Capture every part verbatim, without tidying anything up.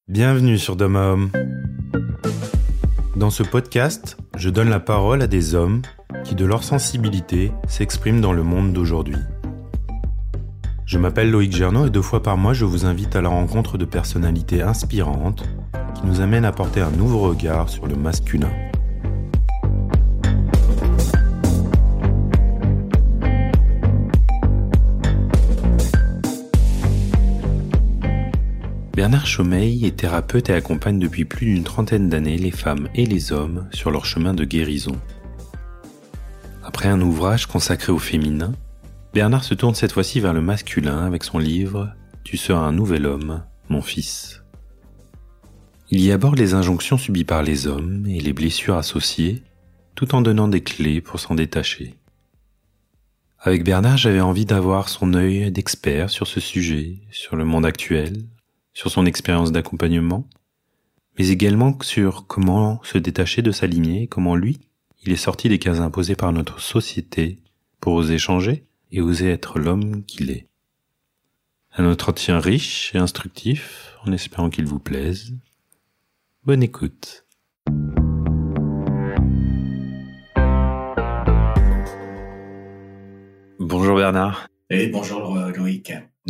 Bienvenue sur D'homme à homme. Dans ce podcast, je donne la parole à des hommes qui, de leur sensibilité, s'expriment dans le monde d'aujourd'hui. Je m'appelle Loïc Gernot et deux fois par mois, je vous invite à la rencontre de personnalités inspirantes qui nous amènent à porter un nouveau regard sur le masculin. Bernard Chomeil est thérapeute et accompagne depuis plus d'une trentaine d'années les femmes et les hommes sur leur chemin de guérison. Après un ouvrage consacré au féminin, Bernard se tourne cette fois-ci vers le masculin avec son livre « Tu seras un nouvel homme, mon fils ». Il y aborde les injonctions subies par les hommes et les blessures associées, tout en donnant des clés pour s'en détacher. Avec Bernard, j'avais envie d'avoir son œil d'expert sur ce sujet, sur le monde actuel, sur son expérience d'accompagnement, mais également sur comment se détacher de sa lignée, comment lui, il est sorti des cases imposées par notre société pour oser changer et oser être l'homme qu'il est. Un entretien riche et instructif, en espérant qu'il vous plaise. Bonne écoute. Bonjour Bernard. Et bonjour Loïc.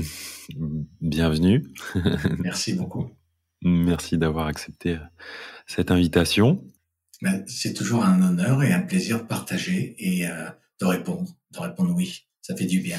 Bienvenue. Merci beaucoup. Merci d'avoir accepté cette invitation. Ben, c'est toujours un honneur et un plaisir de partager et euh, de répondre, de répondre oui. Ça fait du bien.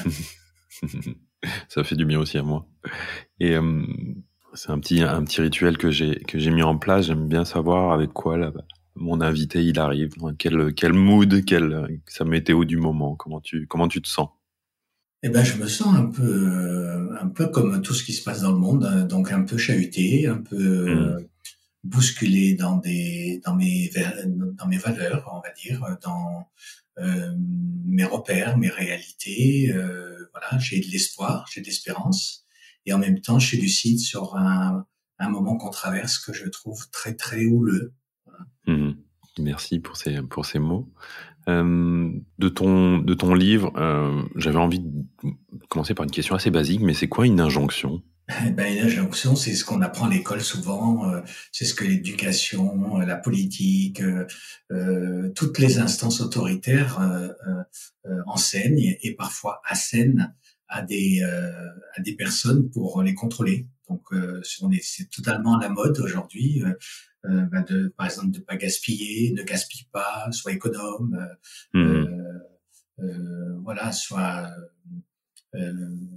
Ça fait du bien aussi à moi. Et euh, c'est un petit un petit rituel que j'ai que j'ai mis en place. J'aime bien savoir avec quoi là, mon invité il arrive, quel quel mood, quel sa météo du moment. Comment tu comment tu te sens? Eh ben, je me sens un peu, un peu comme tout ce qui se passe dans le monde, donc un peu chahuté, un peu Mmh. bousculé dans des, dans mes, dans mes valeurs, on va dire, dans euh, mes repères, mes réalités. Euh, voilà, j'ai de l'espoir, j'ai de l'espérance, et en même temps, je suis lucide sur un, un moment qu'on traverse que je trouve très très houleux. Voilà. Mmh. Merci pour ces pour ces mots. Euh, de ton de ton livre, euh, j'avais envie de commencer par une question assez basique, mais c'est quoi une injonction? Ben, une injonction, c'est ce qu'on apprend à l'école souvent, euh, c'est ce que l'éducation, euh, la politique, euh, euh, toutes les instances autoritaires euh, euh, enseignent et parfois assènent à des euh, à des personnes pour les contrôler. Donc, euh, on est, c'est totalement à la mode aujourd'hui, euh, euh, ben de, par exemple, de pas gaspiller, ne gaspille pas, sois économe, euh, Mmh. euh, euh, voilà, soit euh,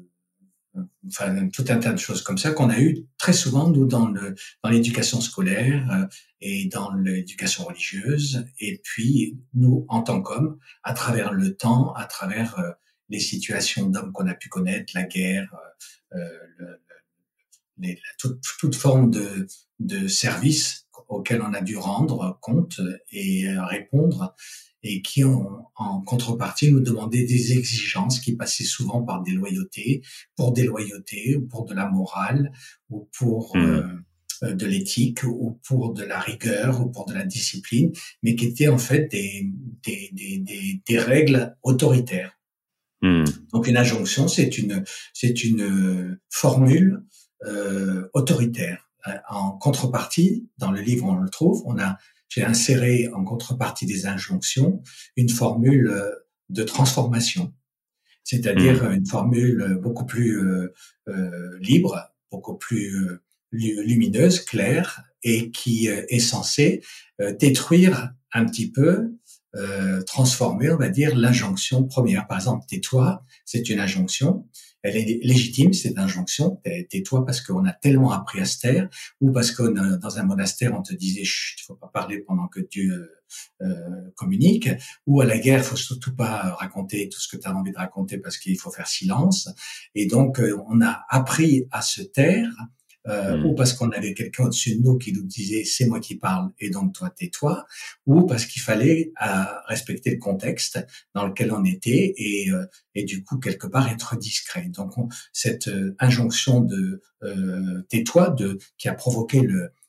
enfin tout un tas de choses comme ça qu'on a eu très souvent nous dans le dans l'éducation scolaire euh, et dans l'éducation religieuse, et puis nous en tant qu'hommes à travers le temps, à travers euh, les situations d'hommes qu'on a pu connaître, la guerre, euh, le, les, la, toute, toute forme de de service auquel on a dû rendre compte et euh, répondre, et qui ont, en contrepartie, nous demandaient des exigences qui passaient souvent par des loyautés, pour des loyautés, ou pour de la morale, ou pour Mmh. euh, de l'éthique, ou pour de la rigueur, ou pour de la discipline, mais qui étaient en fait des, des, des, des, des règles autoritaires. Mmh. Donc une injonction, c'est une, c'est une formule euh, autoritaire. En contrepartie, dans le livre on le trouve, on a j'ai inséré en contrepartie des injonctions une formule de transformation, c'est-à-dire Mmh. une formule beaucoup plus euh, euh, libre, beaucoup plus euh, lumineuse, claire, et qui euh, est censée euh, détruire un petit peu, euh, transformer, on va dire, l'injonction première. Par exemple, tais-toi, c'est une injonction. Elle est légitime, cette injonction. Tais-toi parce qu'on a tellement appris à se taire, ou parce que dans un monastère, on te disait, chut, faut pas parler pendant que Dieu euh, communique, ou à la guerre, faut surtout pas raconter tout ce que tu as envie de raconter parce qu'il faut faire silence. Et donc, on a appris à se taire, euh, mmh. ou parce qu'on avait quelqu'un au-dessus de nous qui nous disait, c'est moi qui parle, et donc toi, tais-toi, ou parce qu'il fallait euh, respecter le contexte dans lequel on était, et, euh, et du coup, quelque part, être discret. Donc, on, cette euh, injonction de euh, tais-toi, de, qui a provoqué le,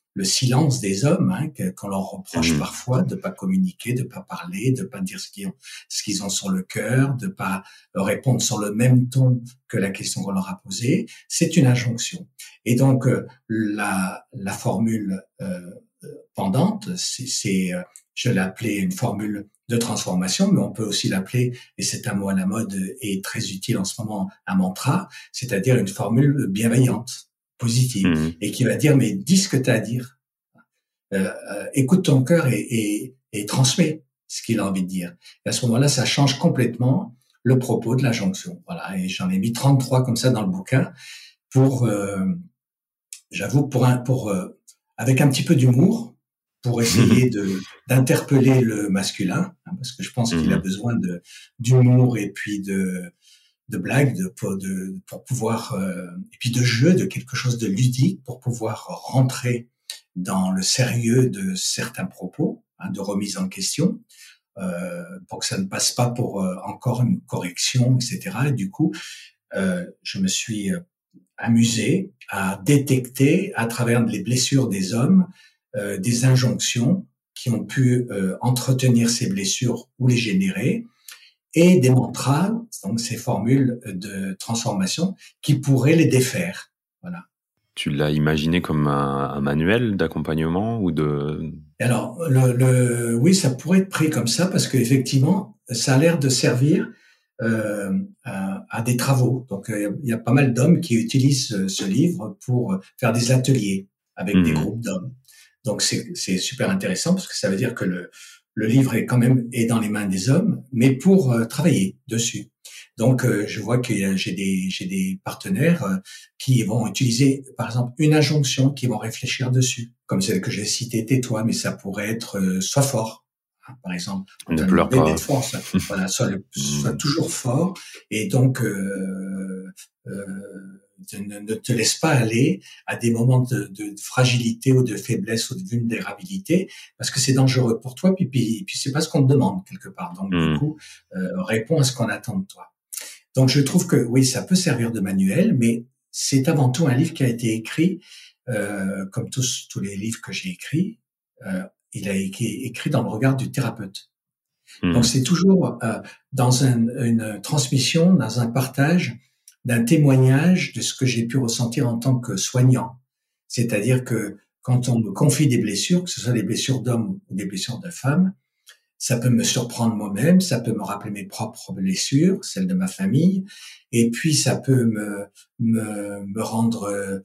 le silence des hommes, hein, que, qu'on leur reproche Mmh. parfois de pas communiquer, de pas parler, de pas dire ce qu'ils ont, ce qu'ils ont sur le cœur, de pas répondre sur le même ton que la question qu'on leur a posée. C'est une injonction. Et donc euh, la, la formule euh, pendante, c'est, c'est euh, je l'ai appelée une formule de transformation, mais on peut aussi l'appeler, et c'est un mot à la mode et très utile en ce moment, un mantra, c'est-à-dire une formule bienveillante, positive, Mmh. et qui va dire, mais dis ce que tu as à dire. Euh, euh, écoute ton cœur et, et, et transmets ce qu'il a envie de dire. Et à ce moment-là, ça change complètement le propos de l'injonction. Voilà, et j'en ai mis trente-trois comme ça dans le bouquin pour, euh, j'avoue, pour un, pour euh, avec un petit peu d'humour, pour essayer de d'interpeller le masculin, hein, parce que je pense qu'il a Mmh. besoin de d'humour et puis de de blagues, de pour, de pour pouvoir euh, et puis de jeu, de quelque chose de ludique pour pouvoir rentrer dans le sérieux de certains propos, hein, de remise en question, euh, pour que ça ne passe pas pour euh, encore une correction, et cetera. Et du coup, euh, je me suis amusé à détecter à travers les blessures des hommes euh, des injonctions qui ont pu euh, entretenir ces blessures ou les générer, et des mantras, donc ces formules de transformation qui pourraient les défaire. Voilà. Tu l'as imaginé comme un, un manuel d'accompagnement ou de... Alors, le, le, oui, ça pourrait être pris comme ça parce qu'effectivement, ça a l'air de servir euh, à, à des travaux. Donc, euh, il y a pas mal d'hommes qui utilisent ce livre pour faire des ateliers avec mmh. des groupes d'hommes. Donc, c'est, c'est super intéressant parce que ça veut dire que le, le livre est quand même est dans les mains des hommes, mais pour euh, travailler dessus. Donc, euh, je vois que j'ai des j'ai des partenaires euh, qui vont utiliser, par exemple, une injonction, qui vont réfléchir dessus, comme celle que j'ai citée, tais-toi, mais ça pourrait être euh, sois fort, hein, par exemple. On ne pleure pas. D'être fort, ça, voilà, sois, le, sois toujours fort, et donc euh, euh, ne, ne te laisse pas aller à des moments de, de fragilité ou de faiblesse ou de vulnérabilité, parce que c'est dangereux pour toi, puis puis, puis c'est pas ce qu'on te demande quelque part. Donc mmh. du coup, euh, réponds à ce qu'on attend de toi. Donc, je trouve que oui, ça peut servir de manuel, mais c'est avant tout un livre qui a été écrit, euh, comme tous tous les livres que j'ai écrits, euh, il a été écrit dans le regard du thérapeute. Mmh. Donc, c'est toujours euh, dans un, une transmission, dans un partage d'un témoignage de ce que j'ai pu ressentir en tant que soignant. C'est-à-dire que quand on me confie des blessures, que ce soit des blessures d'hommes ou des blessures de femmes, ça peut me surprendre moi-même, ça peut me rappeler mes propres blessures, celles de ma famille, et puis ça peut me me, me rendre euh,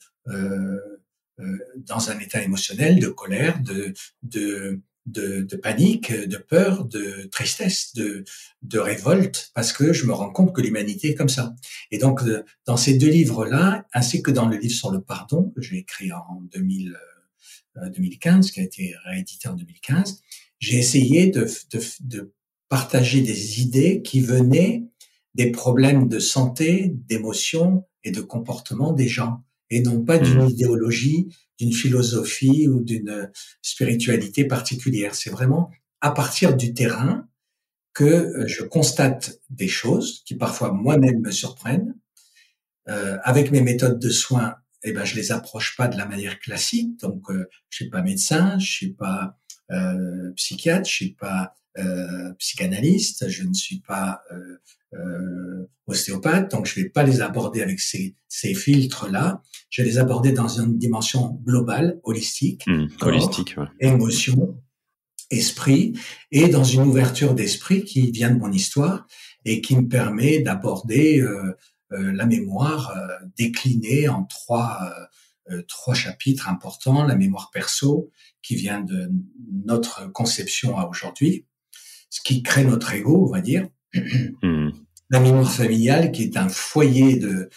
euh, dans un état émotionnel de colère, de de de, de panique, de peur, de tristesse, de de révolte, parce que je me rends compte que l'humanité est comme ça. Et donc dans ces deux livres-là, ainsi que dans le livre sur le pardon que j'ai écrit en deux mille, euh, deux mille quinze, qui a été réédité en deux mille quinze. J'ai essayé de, de, de partager des idées qui venaient des problèmes de santé, d'émotion et de comportement des gens, et non pas d'une mmh. idéologie, d'une philosophie ou d'une spiritualité particulière. C'est vraiment à partir du terrain que je constate des choses qui parfois moi-même me surprennent. Euh, avec mes méthodes de soins, eh ben, je les approche pas de la manière classique. Donc, euh, je suis pas médecin, je suis pas Euh, psychiatre, je suis pas euh, psychanalyste, je ne suis pas euh, euh, ostéopathe, donc je vais pas les aborder avec ces, ces filtres-là. Je vais les aborder dans une dimension globale, holistique, mmh, corps, holistique, ouais. émotion, esprit, et dans une ouverture d'esprit qui vient de mon histoire et qui me permet d'aborder euh, euh, la mémoire euh, déclinée en trois euh, Euh, trois chapitres importants, la mémoire perso, qui vient de notre conception à aujourd'hui, ce qui crée notre ego, on va dire. Mmh. La mémoire familiale, qui est un foyer de,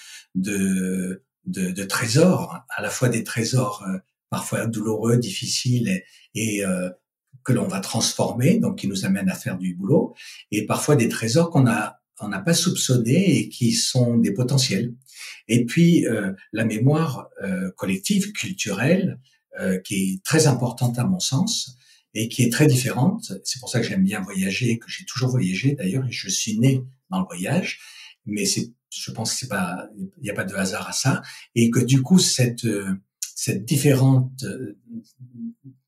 de, de, de trésors, à la fois des trésors euh, parfois douloureux, difficiles et, et euh, que l'on va transformer, donc qui nous amènent à faire du boulot, et parfois des trésors qu'on a on n'a pas soupçonné et qui sont des potentiels. Et puis euh, la mémoire euh, collective, culturelle, euh, qui est très importante à mon sens et qui est très différente. C'est pour ça que j'aime bien voyager, que j'ai toujours voyagé d'ailleurs, et je suis né dans le voyage. Mais c'est, je pense que c'est pas, il n'y a pas de hasard à ça, et que du coup cette cette différente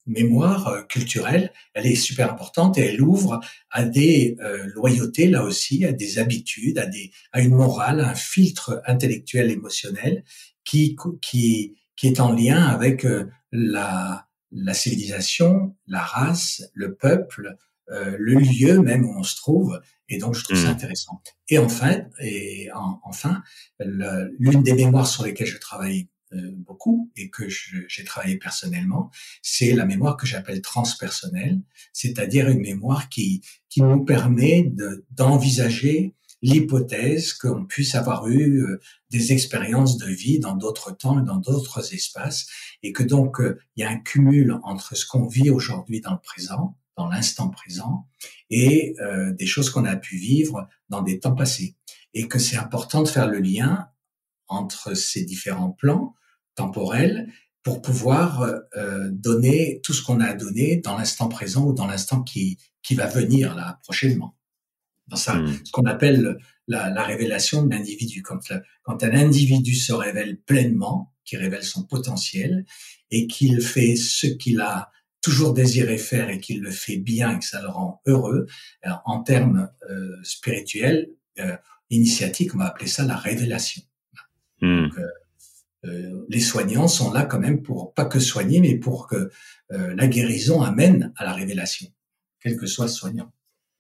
mémoire euh, culturelle, elle est super importante et elle ouvre à des euh, loyautés, là aussi, à des habitudes, à des à une morale, un filtre intellectuel, émotionnel qui qui qui est en lien avec euh, la la civilisation, la race, le peuple, euh, le lieu même où on se trouve. Et donc, je trouve ça Mmh. intéressant. Et enfin, et en, enfin, le, l'une des mémoires sur lesquelles je travaille euh, beaucoup et que je, j'ai travaillé personnellement, c'est la mémoire que j'appelle transpersonnelle, c'est-à-dire une mémoire qui qui nous permet de, d'envisager l'hypothèse qu'on puisse avoir eu euh, des expériences de vie dans d'autres temps et dans d'autres espaces, et que donc euh, il y a un cumul entre ce qu'on vit aujourd'hui dans le présent, dans l'instant présent, et euh, des choses qu'on a pu vivre dans des temps passés, et que c'est important de faire le lien entre ces différents plans temporels pour pouvoir euh, donner tout ce qu'on a à donner dans l'instant présent ou dans l'instant qui qui va venir là prochainement. Dans ça, Mmh. ce qu'on appelle la, la révélation de l'individu. Quand, quand un individu se révèle pleinement, qui révèle son potentiel et qu'il fait ce qu'il a toujours désiré faire et qu'il le fait bien et que ça le rend heureux, alors, en termes euh, spirituels, euh, initiatiques, on va appeler ça la révélation. Mmh. Donc, euh, euh, les soignants sont là quand même pour pas que soigner, mais pour que euh, la guérison amène à la révélation, quel que soit le soignant.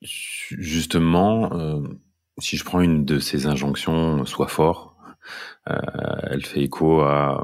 Justement, euh, si je prends une de ces injonctions, sois fort, euh, elle fait écho à,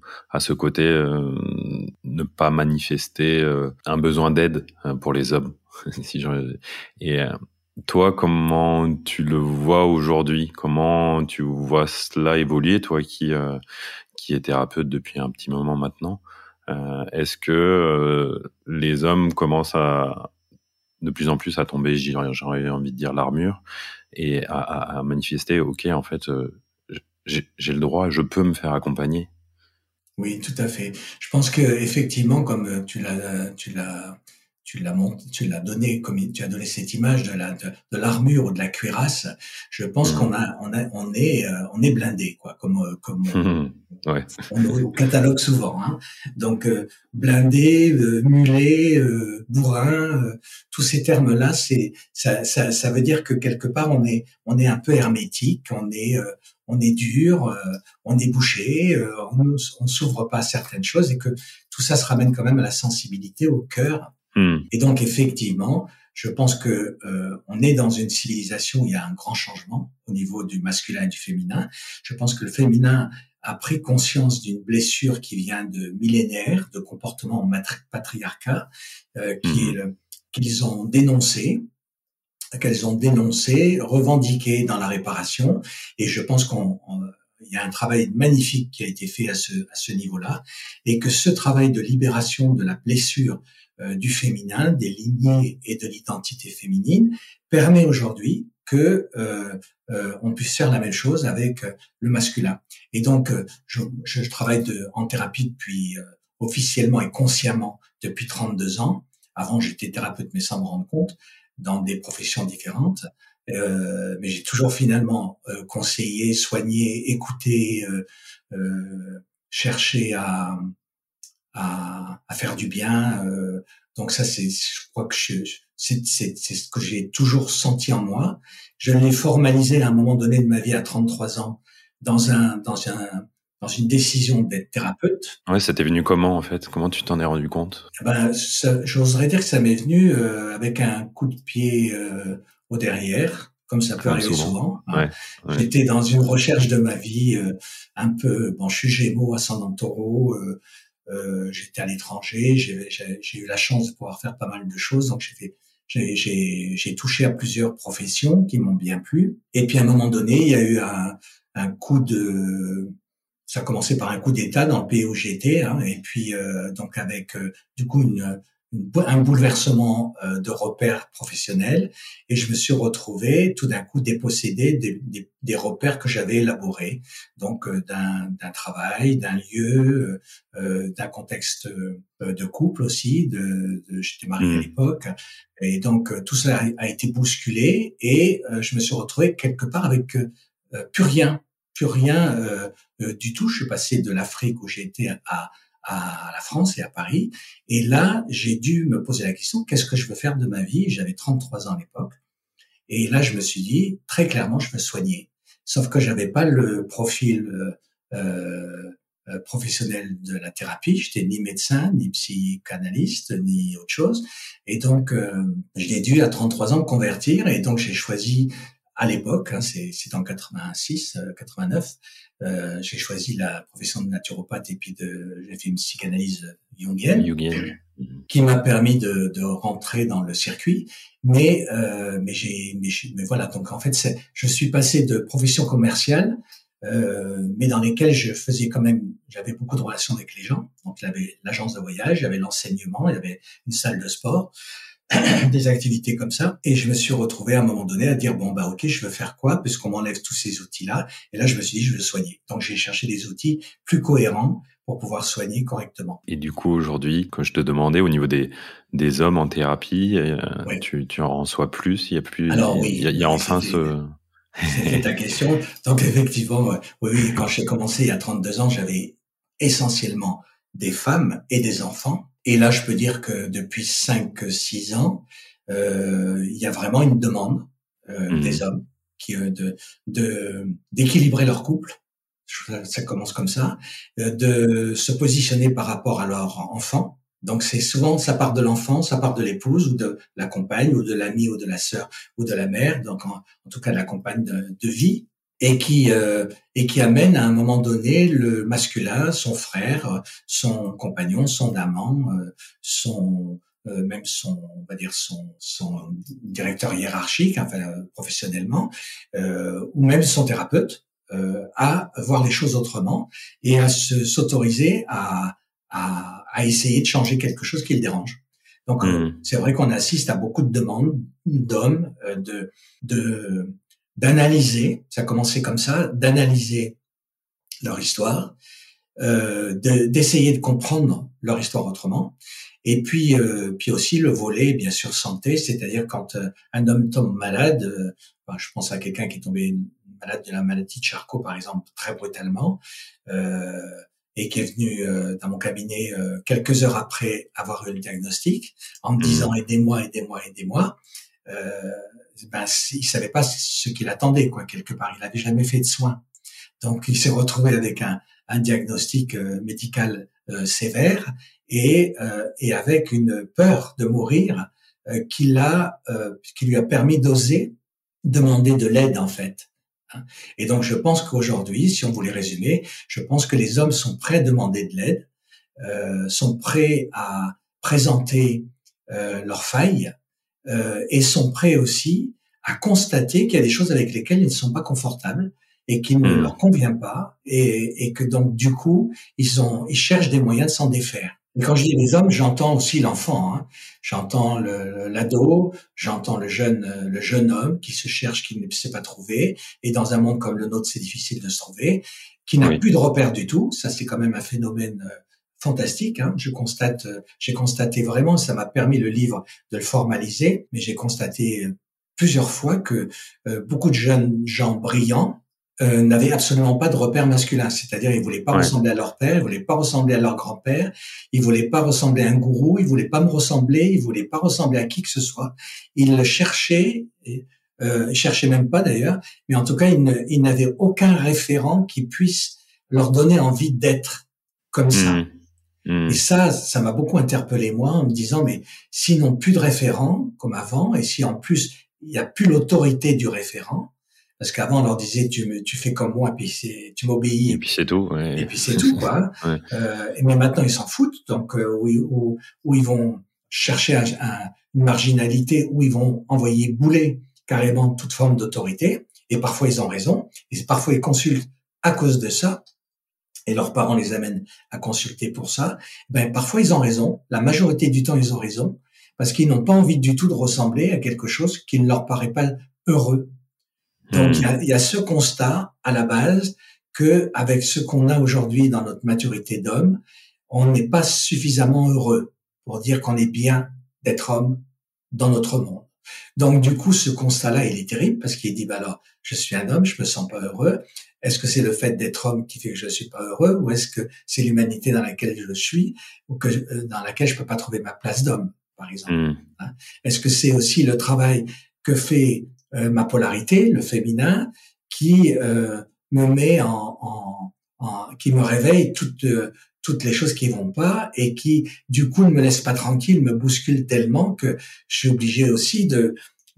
à ce côté euh, ne pas manifester euh, un besoin d'aide euh, pour les hommes. si je... Et euh, toi, comment tu le vois aujourd'hui? Comment tu vois cela évoluer, toi qui euh, qui es thérapeute depuis un petit moment maintenant? Euh, est-ce que euh, les hommes commencent à de plus en plus à tomber, j'aurais envie de dire, l'armure et à, à, à manifester, ok, en fait, euh, j'ai, j'ai le droit, je peux me faire accompagner. Oui, tout à fait. Je pense que effectivement, comme tu l'as, tu l'as, tu l'as monté, tu l'as donné, comme tu as donné cette image de la de, de l'armure ou de la cuirasse. Je pense Mmh. qu'on a, on a, on est, euh, on est blindé, quoi, comme comme Mmh. Ouais. on nous catalogue souvent. Hein. Donc euh, blindé, euh, mulet, euh, bourrin, euh, tous ces termes-là, c'est ça, ça, ça veut dire que quelque part on est, on est un peu hermétique, on est euh, on est dur, euh, on est bouché, euh, on on s'ouvre pas à certaines choses et que tout ça se ramène quand même à la sensibilité, au cœur. Mmh. Et donc effectivement, je pense que euh, on est dans une civilisation où il y a un grand changement au niveau du masculin et du féminin. Je pense que le féminin a pris conscience d'une blessure qui vient de millénaires de comportements patriarcat euh, qui, Mmh. qu'ils ont dénoncé qu'elles ont dénoncé, revendiqué dans la réparation. Et je pense qu'on, on, il y a un travail magnifique qui a été fait à ce, à ce niveau-là, et que ce travail de libération de la blessure euh, du féminin, des lignées et de l'identité féminine permet aujourd'hui que euh, euh, on puisse faire la même chose avec euh, le masculin. Et donc, euh, je, je travaille de, en thérapie depuis euh, officiellement et consciemment depuis trente-deux ans. Avant, j'étais thérapeute, mais sans me rendre compte, dans des professions différentes, euh, mais j'ai toujours finalement euh, conseillé, soigné, écouté, euh, euh, cherché à, à, à faire du bien. Euh, donc ça, c'est, je crois que je, c'est, c'est, c'est ce que j'ai toujours senti en moi. Je l'ai formalisé à un moment donné de ma vie à trente-trois ans dans un, dans un, dans une décision d'être thérapeute. Ouais, ça t'est venu comment en fait? Comment tu t'en es rendu compte? Ben, ça, j'oserais dire que ça m'est venu euh, avec un coup de pied euh, au derrière, comme ça peut Comme arriver souvent. souvent. Hein. Ouais, ouais. J'étais dans une recherche de ma vie euh, un peu. Bon, je suis Gémeaux, ascendant Taureau. Euh, euh, j'étais à l'étranger. J'ai, j'ai, j'ai eu la chance de pouvoir faire pas mal de choses, donc j'ai fait. J'ai, j'ai, j'ai touché à plusieurs professions qui m'ont bien plu. Et puis à un moment donné, il y a eu un, un coup de ça a commencé par un coup d'État dans le pays où j'étais, hein, et puis euh, donc avec euh, du coup une, une, un bouleversement euh, de repères professionnels, et je me suis retrouvé tout d'un coup dépossédé des, des, des repères que j'avais élaborés, donc euh, d'un, d'un travail, d'un lieu, euh, d'un contexte euh, de couple aussi. De, de j'étais marié Mmh. à l'époque, et donc euh, tout ça a, a été bousculé, et euh, je me suis retrouvé quelque part avec euh, plus rien. Plus rien euh, euh, du tout. Je suis passé de l'Afrique où j'ai été à, à la France et à Paris. Et là, j'ai dû me poser la question, qu'est-ce que je veux faire de ma vie? J'avais trente-trois ans à l'époque. Et là, je me suis dit, très clairement, je veux soigner. Sauf que j'avais pas le profil euh, euh, professionnel de la thérapie. J'étais ni médecin, ni psychanalyste, ni autre chose. Et donc, euh, j'ai dû, à trente-trois ans, me convertir. Et donc, j'ai choisi, à l'époque, hein, c'est, c'est en quatre-vingt-six, quatre-vingt-neuf, euh, j'ai choisi la profession de naturopathe et puis de, j'ai fait une psychanalyse jungienne. Jungienne. Qui m'a permis de, de rentrer dans le circuit, mais euh, mais j'ai mais, mais voilà, donc en fait c'est, je suis passé de profession commerciale, euh, mais dans lesquelles je faisais quand même, j'avais beaucoup de relations avec les gens, donc il y avait l'agence de voyage, il y avait l'enseignement, il y avait une salle de sport, des activités comme ça, et je me suis retrouvé à un moment donné à dire bon bah ok, je veux faire quoi puisqu'on m'enlève tous ces outils là, et là je me suis dit je veux soigner, donc j'ai cherché des outils plus cohérents pour pouvoir soigner correctement. Et du coup, aujourd'hui, quand je te demandais au niveau des, des hommes en thérapie, euh, oui. tu, tu en reçois plus, il y a plus, Alors, oui, il y a, il y a enfin c'était, ce... C'était ta question. Donc, effectivement, oui, oui, quand j'ai commencé il y a trente-deux ans, j'avais essentiellement des femmes et des enfants. Et là, je peux dire que depuis cinq six ans, euh, il y a vraiment une demande euh, mmh. des hommes qui, euh, de, de, d'équilibrer leur couple. Ça commence comme ça, de se positionner par rapport à leur enfant. Donc c'est souvent, ça part de l'enfant, ça part de l'épouse ou de la compagne ou de l'ami ou de la sœur ou de la mère, donc en, en tout cas de la compagne de, de vie, et qui euh, et qui amène à un moment donné le masculin, son frère, son compagnon, son amant, euh, son euh, même son, on va dire son son directeur hiérarchique, enfin euh, professionnellement, euh, ou même son thérapeute. Euh, à voir les choses autrement et à se, s'autoriser à, à, à essayer de changer quelque chose qui le dérange. Donc, mmh. euh, c'est vrai qu'on assiste à beaucoup de demandes d'hommes euh, de, de, d'analyser, ça a commencé comme ça, d'analyser leur histoire, euh, de, d'essayer de comprendre leur histoire autrement. Et puis, euh, puis aussi le volet, bien sûr, santé, c'est-à-dire quand euh, un homme tombe malade, euh, ben, je pense à quelqu'un qui est tombé malade de la maladie de Charcot, par exemple, très brutalement, euh, et qui est venu euh, dans mon cabinet euh, quelques heures après avoir eu le diagnostic, en me disant mmh. aidez-moi, aidez-moi, aidez-moi. Euh, ben, il savait pas ce qu'il attendait, quoi, quelque part. Il n'avait jamais fait de soins. Donc, il s'est retrouvé avec un, un diagnostic euh, médical euh, sévère et, euh, et avec une peur de mourir euh, qui, l'a, euh, qui lui a permis d'oser demander de l'aide, en fait. Et donc, je pense qu'aujourd'hui, si on voulait résumer, je pense que les hommes sont prêts à demander de l'aide, euh, sont prêts à présenter euh, leurs failles euh, et sont prêts aussi à constater qu'il y a des choses avec lesquelles ils ne sont pas confortables et qui ne mmh. leur conviennent pas et, et que donc, du coup, ils, ont, ils cherchent des moyens de s'en défaire. Et quand je dis les hommes, j'entends aussi l'enfant, hein. J'entends le, l'ado, j'entends le jeune, le jeune homme qui se cherche, qui ne sait pas trouver, et dans un monde comme le nôtre, c'est difficile de se trouver, qui n'a oui. plus de repères du tout. Ça, c'est quand même un phénomène euh, fantastique. Hein. Je constate, euh, j'ai constaté vraiment, ça m'a permis le livre de le formaliser, mais j'ai constaté euh, plusieurs fois que euh, beaucoup de jeunes gens brillants Euh, n'avaient absolument pas de repère masculin, c'est-à-dire ils voulaient pas ouais. ressembler à leur père, ils voulaient pas ressembler à leur grand-père, ils voulaient pas ressembler à un gourou, ils voulaient pas me ressembler, ils voulaient pas ressembler à qui que ce soit. Ils le cherchaient, euh, ils cherchaient même pas d'ailleurs, mais en tout cas ils, ne, ils n'avaient aucun référent qui puisse leur donner envie d'être comme ça. Mmh. Mmh. Et ça, ça m'a beaucoup interpellé moi en me disant mais s'ils n'ont plus de référent comme avant et si en plus il y a plus l'autorité du référent. Parce qu'avant, on leur disait, tu, me, tu fais comme moi, puis c'est, tu m'obéis. Et puis c'est tout. Ouais. Et puis c'est tout, quoi. Ouais. Euh, mais maintenant, ils s'en foutent. Donc, euh, où, où, où ils vont chercher un, un, une marginalité, où ils vont envoyer bouler carrément toute forme d'autorité. Et parfois, ils ont raison. Et parfois, ils consultent à cause de ça. Et leurs parents les amènent à consulter pour ça. Ben, parfois, ils ont raison. La majorité du temps, ils ont raison. Parce qu'ils n'ont pas envie du tout de ressembler à quelque chose qui ne leur paraît pas heureux. Donc, il y a, il y a ce constat à la base que, avec ce qu'on a aujourd'hui dans notre maturité d'homme, on n'est pas suffisamment heureux pour dire qu'on est bien d'être homme dans notre monde. Donc, du coup, ce constat-là, il est terrible parce qu'il dit, bah alors, je suis un homme, je me sens pas heureux. Est-ce que c'est le fait d'être homme qui fait que je ne suis pas heureux, ou est-ce que c'est l'humanité dans laquelle je suis, ou que euh, dans laquelle je peux pas trouver ma place d'homme, par exemple. Mmh. Hein? Est-ce que c'est aussi le travail que fait euh, ma polarité, le féminin, qui euh, me met en, en, en qui me réveille toutes euh, toutes les choses qui vont pas et qui du coup ne me laisse pas tranquille, me bouscule tellement que je suis obligé aussi de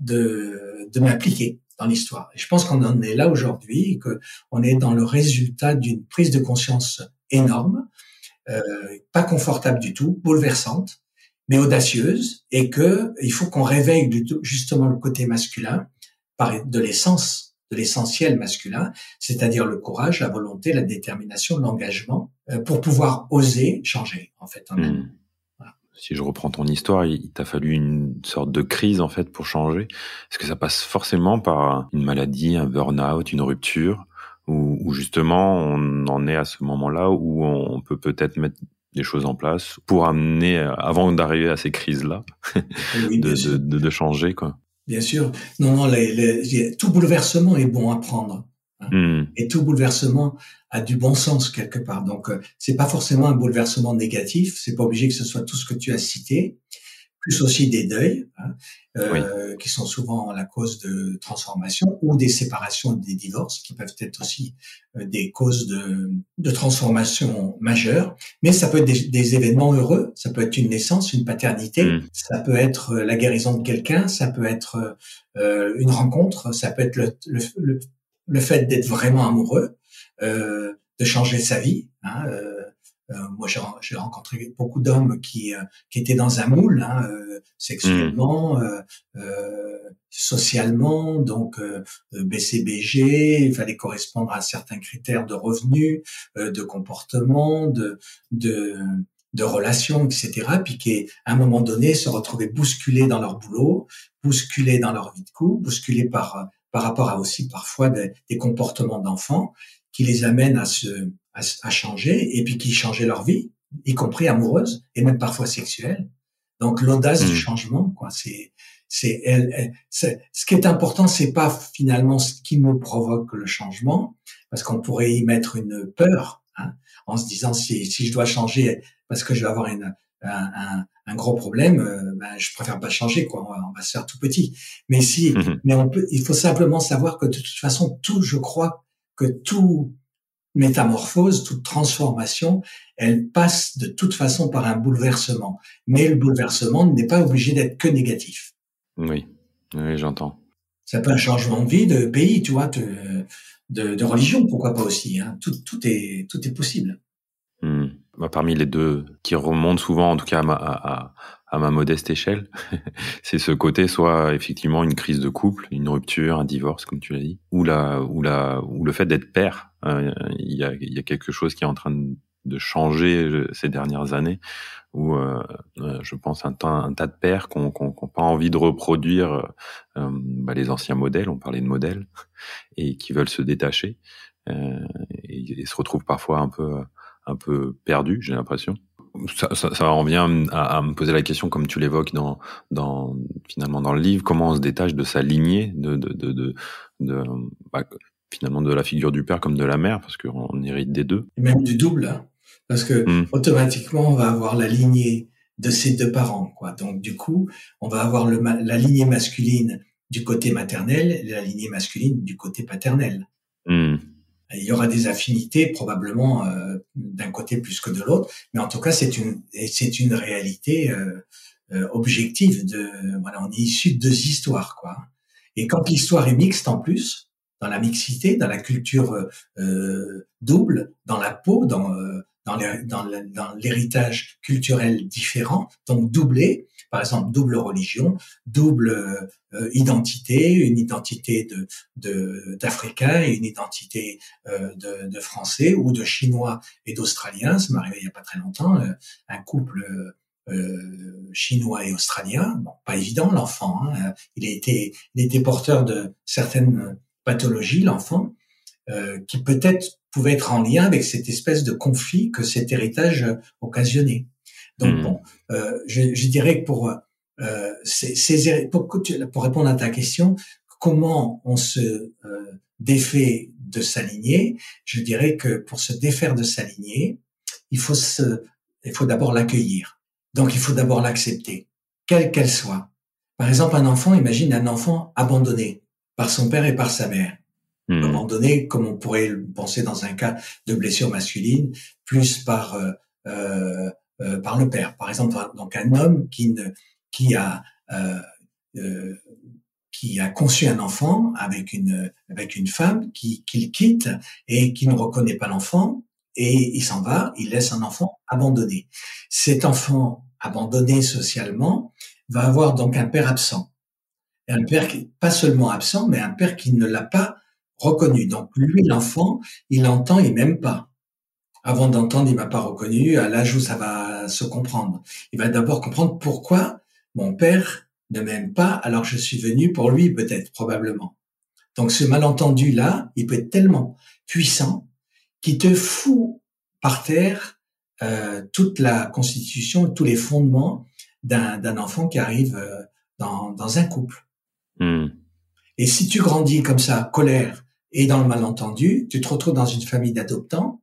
de de m'impliquer dans l'histoire. Et je pense qu'on en est là aujourd'hui, que on est dans le résultat d'une prise de conscience énorme, euh, pas confortable du tout, bouleversante, mais audacieuse, et que il faut qu'on réveille du tout, justement le côté masculin par de l'essence, de l'essentiel masculin, c'est-à-dire le courage, la volonté, la détermination, l'engagement, euh, pour pouvoir oser changer, en fait, en Mmh. même. Voilà. Si je reprends ton histoire, il, il t'a fallu une sorte de crise en fait pour changer. Est-ce que ça passe forcément par une maladie, un burn-out, une rupture, ou, ou justement on en est à ce moment-là où on peut peut-être mettre des choses en place pour amener, avant d'arriver à ces crises-là, Oui, bien de, sûr. de, de, de changer quoi. Bien sûr. Non, non, les, les, tout bouleversement est bon à prendre. Hein. Mmh. Et tout bouleversement a du bon sens quelque part. Donc, euh, c'est pas forcément un bouleversement négatif. C'est pas obligé que ce soit tout ce que tu as cité. Plus aussi des deuils, hein, euh, oui. qui sont souvent la cause de transformation, ou des séparations, des divorces, qui peuvent être aussi euh, des causes de, de transformation majeures. Mais ça peut être des, des événements heureux, ça peut être une naissance, une paternité, mmh. ça peut être la guérison de quelqu'un, ça peut être euh, une rencontre, ça peut être le, le, le, le fait d'être vraiment amoureux, euh, de changer sa vie, hein, euh, Euh, moi, j'ai, j'ai rencontré beaucoup d'hommes qui euh, qui étaient dans un moule, hein, euh, sexuellement, mmh. euh, euh, socialement, donc euh, B C B G. Il fallait correspondre à certains critères de revenus, euh, de comportement, de de de relations, et cetera. Puis qui, à un moment donné, se retrouvaient bousculés dans leur boulot, bousculés dans leur vie de couple, bousculés par par rapport à aussi parfois des, des comportements d'enfants qui les amènent à se À, à changer, et puis qui changeaient leur vie, y compris amoureuse et même parfois sexuelle. Donc l'audace mmh. du changement, quoi. C'est, c'est, elle, elle c'est, ce qui est important, c'est pas finalement ce qui nous provoque le changement, parce qu'on pourrait y mettre une peur, hein, en se disant si, si je dois changer parce que je vais avoir une, un, un, un gros problème, euh, ben je préfère pas changer, quoi. On va, on va se faire tout petit. Mais si, mmh. mais on peut, il faut simplement savoir que de toute façon, tout, je crois que tout métamorphose, toute transformation, elle passe de toute façon par un bouleversement. Mais le bouleversement n'est pas obligé d'être que négatif. Oui, oui, j'entends. Ça peut être un changement de vie, de pays, tu vois, de, de, de religion, pourquoi pas aussi. Hein. Tout, tout est, tout est possible. Mmh. Bah, parmi les deux qui remontent souvent, en tout cas à ma, à, à ma modeste échelle, c'est ce côté soit effectivement une crise de couple, une rupture, un divorce, comme tu l'as dit, ou la, ou la, ou le fait d'être père. Euh, il y a, il y a quelque chose qui est en train de, de changer ces dernières années, où euh, je pense un, un tas de pères qui n'ont pas envie de reproduire euh, bah, les anciens modèles. On parlait de modèles et qui veulent se détacher euh, et, et se retrouvent parfois un peu un peu perdu, j'ai l'impression. Ça, ça, ça en vient à, à me poser la question, comme tu l'évoques dans, dans, finalement dans le livre, comment on se détache de sa lignée, de, de, de, de, de bah, finalement de la figure du père comme de la mère, parce qu'on hérite des deux. Et même du double, hein, parce que mmh. automatiquement on va avoir la lignée de ses deux parents, quoi. Donc du coup, on va avoir le, la lignée masculine du côté maternel et la lignée masculine du côté paternel. Mmh. Il y aura des affinités probablement euh, d'un côté plus que de l'autre, mais en tout cas c'est une c'est une réalité euh, euh, objective. De voilà, on est issu de deux histoires, quoi. Et quand l'histoire est mixte en plus, dans la mixité, dans la culture euh, double, dans la peau, dans euh, dans, les, dans, le, dans l'héritage culturel différent, donc doublé. Par exemple, double religion, double euh, identité, une identité de, de d'Africains et une identité euh, de, de Français ou de Chinois et d'Australiens. Ça m'est arrivé il y a pas très longtemps, euh, un couple euh, chinois et australien. Bon, pas évident l'enfant. Hein. Il a été, il était porteur de certaines pathologies, l'enfant, euh, qui peut-être pouvait être en lien avec cette espèce de conflit que cet héritage occasionnait. Donc mmh. bon, euh, je, je dirais que pour, euh, ces, ces, pour pour répondre à ta question, comment on se euh, défait de sa lignée, je dirais que pour se défaire de sa lignée, il faut se, il faut d'abord l'accueillir. Donc, il faut d'abord l'accepter, quelle qu'elle soit. Par exemple, un enfant, imagine un enfant abandonné par son père et par sa mère. Mmh. Abandonné, comme on pourrait le penser dans un cas de blessure masculine, plus par euh, euh, euh, par le père. Par exemple, donc un homme qui ne, qui a euh, euh, qui a conçu un enfant avec une avec une femme qui qu'il quitte et qui ne reconnaît pas l'enfant et il s'en va, il laisse un enfant abandonné. Cet enfant abandonné socialement va avoir donc un père absent. Et un père qui pas seulement absent, mais un père qui ne l'a pas reconnu. Donc lui, l'enfant, il entend, il m'aime pas. Avant d'entendre, il m'a pas reconnu. À l'âge où ça va se comprendre, il va d'abord comprendre pourquoi mon père ne m'aime pas alors que je suis venu pour lui, peut-être, probablement. Donc ce malentendu-là, il peut être tellement puissant qu'il te fout par terre euh, toute la constitution, tous les fondements d'un, d'un enfant qui arrive euh, dans, dans un couple. Mmh. Et si tu grandis comme ça, colère et dans le malentendu, tu te retrouves dans une famille d'adoptants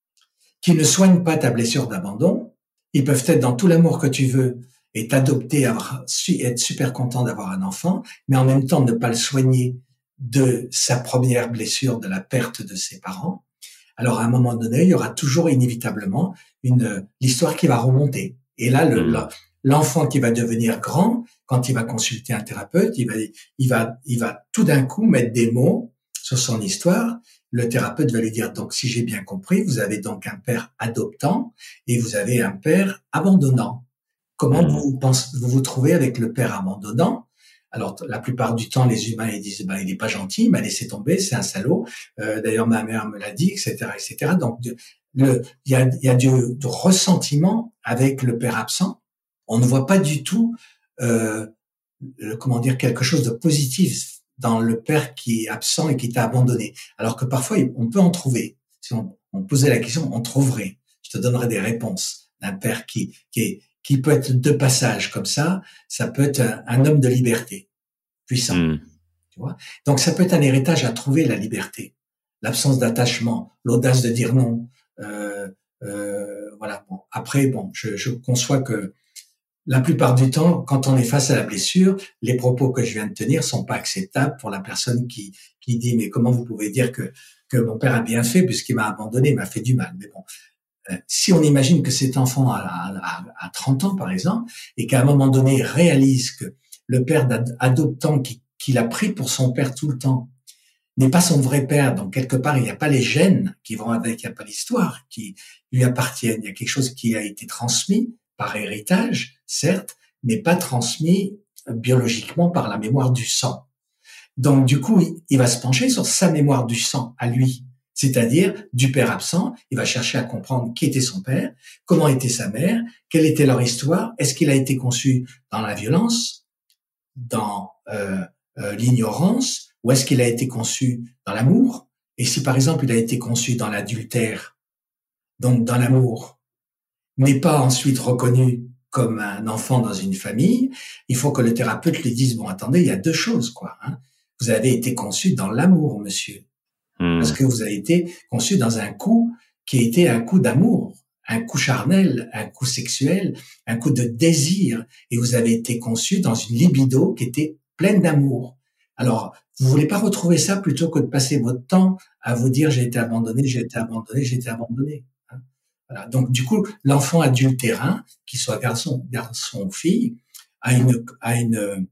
qui ne soignent pas ta blessure d'abandon. Ils peuvent être dans tout l'amour que tu veux et t'adopter, avoir, être super content d'avoir un enfant, mais en même temps ne pas le soigner de sa première blessure, de la perte de ses parents. Alors à un moment donné, il y aura toujours inévitablement une l'histoire qui va remonter. Et là, le, mmh. l'enfant qui va devenir grand, quand il va consulter un thérapeute, il va, il va, il va tout d'un coup mettre des mots sur son histoire. Le thérapeute va lui dire, donc, si j'ai bien compris, vous avez donc un père adoptant et vous avez un père abandonnant. Comment mmh. vous pensez, vous vous trouvez avec le père abandonnant? Alors, la plupart du temps, les humains, ils disent, bah, il est pas gentil, il m'a laissé tomber, c'est un salaud. Euh, d'ailleurs, ma mère me l'a dit, et cetera, et cetera. Donc, le, il y a, il y a du, du ressentiment avec le père absent. On ne voit pas du tout, euh, le, comment dire, quelque chose de positif dans le père qui est absent et qui t'a abandonné. Alors que parfois, on peut en trouver. Si on, on posait la question, on trouverait. Je te donnerai des réponses d'un père qui, qui est, qui peut être de passage comme ça. Ça peut être un, un homme de liberté, puissant. Mmh. Tu vois? Donc, ça peut être un héritage à trouver, la liberté. L'absence d'attachement, l'audace de dire non. Euh, euh, voilà. Bon. Après, bon, je, je conçois que la plupart du temps, quand on est face à la blessure, les propos que je viens de tenir sont pas acceptables pour la personne qui, qui dit, mais comment vous pouvez dire que, que mon père a bien fait puisqu'il m'a abandonné, il m'a fait du mal. Mais bon, euh, si on imagine que cet enfant a, a, a trente ans, par exemple, et qu'à un moment donné réalise que le père adoptant qui, qu'il a pris pour son père tout le temps n'est pas son vrai père, donc quelque part, il n'y a pas les gènes qui vont avec, il n'y a pas l'histoire qui lui appartiennent, il y a quelque chose qui a été transmis par héritage, certes, mais pas transmis biologiquement par la mémoire du sang. Donc, du coup, il va se pencher sur sa mémoire du sang à lui, c'est-à-dire du père absent. Il va chercher à comprendre qui était son père, comment était sa mère, quelle était leur histoire, est-ce qu'il a été conçu dans la violence, dans euh, euh, l'ignorance, ou est-ce qu'il a été conçu dans l'amour? Et si, par exemple, il a été conçu dans l'adultère, donc dans l'amour, n'est pas ensuite reconnu comme un enfant dans une famille, il faut que le thérapeute lui dise, bon, attendez, il y a deux choses, quoi. Hein. Vous avez été conçu dans l'amour, monsieur. Mmh. Parce que vous avez été conçu dans un coup qui était un coup d'amour, un coup charnel, un coup sexuel, un coup de désir. Et vous avez été conçu dans une libido qui était pleine d'amour. Alors, vous voulez pas retrouver ça plutôt que de passer votre temps à vous dire, j'ai été abandonné, j'ai été abandonné, j'ai été abandonné. Voilà. Donc, du coup, l'enfant adultérin, qu'il soit garçon, garçon ou fille, a une, a une,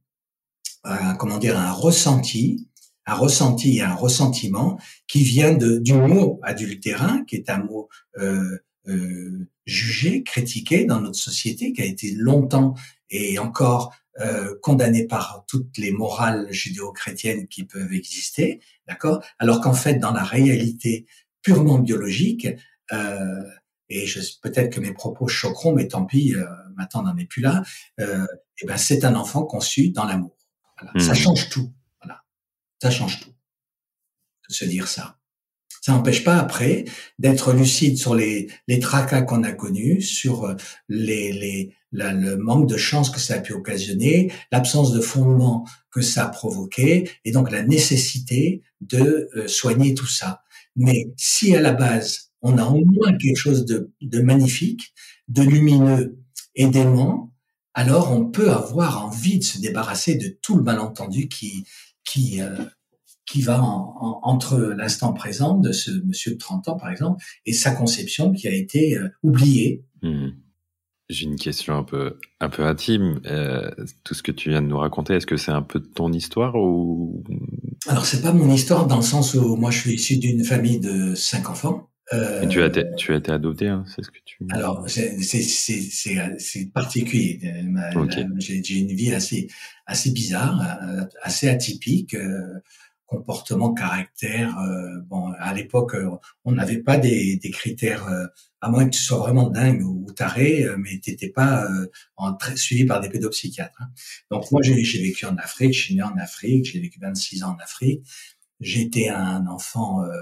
a, comment dire, un ressenti, un ressenti et un ressentiment qui vient de, du mot adultérin, qui est un mot, euh, euh, jugé, critiqué dans notre société, qui a été longtemps et encore, euh, condamné par toutes les morales judéo-chrétiennes qui peuvent exister, d'accord? Alors qu'en fait, dans la réalité purement biologique, euh, et je, peut-être que mes propos choqueront, mais tant pis, euh, maintenant on n'en est plus là, euh, et ben c'est un enfant conçu dans l'amour. Voilà. Mmh. Ça change tout. Voilà. Ça change tout. De se dire ça. Ça n'empêche pas après d'être lucide sur les, les tracas qu'on a connus, sur les, les, la, le manque de chance que ça a pu occasionner, l'absence de fondement que ça a provoqué, et donc la nécessité de euh, soigner tout ça. Mais si à la base, on a au moins quelque chose de, de magnifique, de lumineux et d'aimant, alors on peut avoir envie de se débarrasser de tout le malentendu qui, qui, euh, qui va en, en, entre l'instant présent de ce monsieur de trente ans, par exemple, et sa conception qui a été euh, oubliée. Mmh. J'ai une question un peu, un peu intime. Euh, tout ce que tu viens de nous raconter, est-ce que c'est un peu de ton histoire ou... Alors, c'est pas mon histoire dans le sens où moi, je suis issu d'une famille de cinq enfants. Euh, Et tu as été, tu as été adopté, hein, c'est ce que tu... Alors, c'est, c'est, c'est, c'est, c'est particulier. Ma, okay. la, j'ai, j'ai une vie assez, assez bizarre, assez atypique. Euh, comportement, caractère. Euh, bon, à l'époque, on n'avait pas des, des critères, euh, à moins que tu sois vraiment dingue ou taré, euh, mais t'étais pas euh, en, très, suivi par des pédopsychiatres. Hein. Donc moi, j'ai, j'ai vécu en Afrique, je suis né en Afrique, j'ai vécu vingt-six ans en Afrique. J'étais un enfant, euh,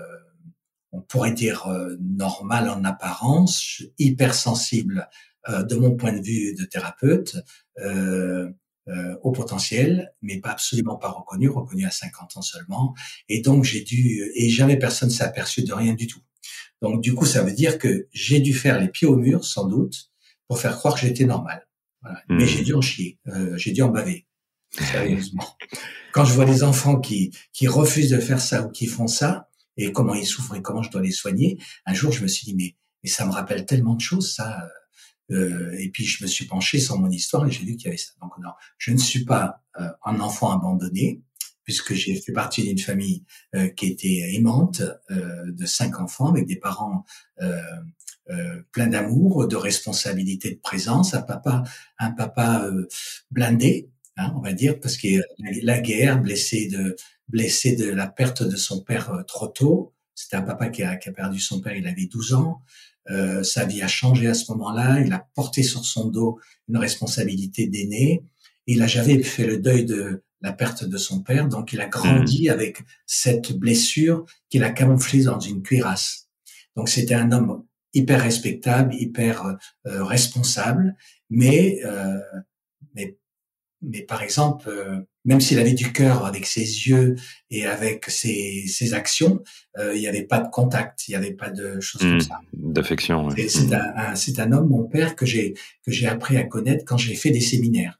on pourrait dire euh, normal en apparence, hypersensible euh, de mon point de vue de thérapeute. Euh, Euh, au potentiel, mais pas absolument pas reconnu, reconnu à cinquante ans seulement. Et donc j'ai dû, et jamais personne s'est aperçu de rien du tout. Donc du coup, ça veut dire que j'ai dû faire les pieds au mur, sans doute, pour faire croire que j'étais normal. Voilà. Mmh. Mais j'ai dû en chier, euh, j'ai dû en baver, sérieusement. Quand je vois les enfants qui qui refusent de faire ça ou qui font ça, et comment ils souffrent et comment je dois les soigner, un jour je me suis dit mais, mais ça me rappelle tellement de choses, ça. Euh, et puis je me suis penché sur mon histoire et j'ai vu qu'il y avait ça. Donc non, je ne suis pas euh, un enfant abandonné, puisque j'ai fait partie d'une famille euh, qui était aimante, euh, de cinq enfants avec des parents euh, euh, pleins d'amour, de responsabilité, de présence, un papa, un papa euh, blindé, hein, on va dire, parce que la guerre, blessé de blessé de la perte de son père euh, trop tôt. C'était un papa qui a, qui a perdu son père, il avait douze ans. Euh, sa vie a changé à ce moment-là. Il a porté sur son dos une responsabilité d'aîné. Il a jamais fait le deuil de la perte de son père, donc il a grandi mmh. avec cette blessure qu'il a camouflée dans une cuirasse. Donc c'était un homme hyper respectable, hyper euh, responsable, mais euh, mais mais par exemple, euh, même s'il avait du cœur avec ses yeux et avec ses, ses actions, euh, il n'y avait pas de contact, il n'y avait pas de choses mmh, comme ça. D'affection. Ouais. C'est, c'est, mmh. un, un, c'est un homme, mon père, que j'ai que j'ai appris à connaître quand j'ai fait des séminaires.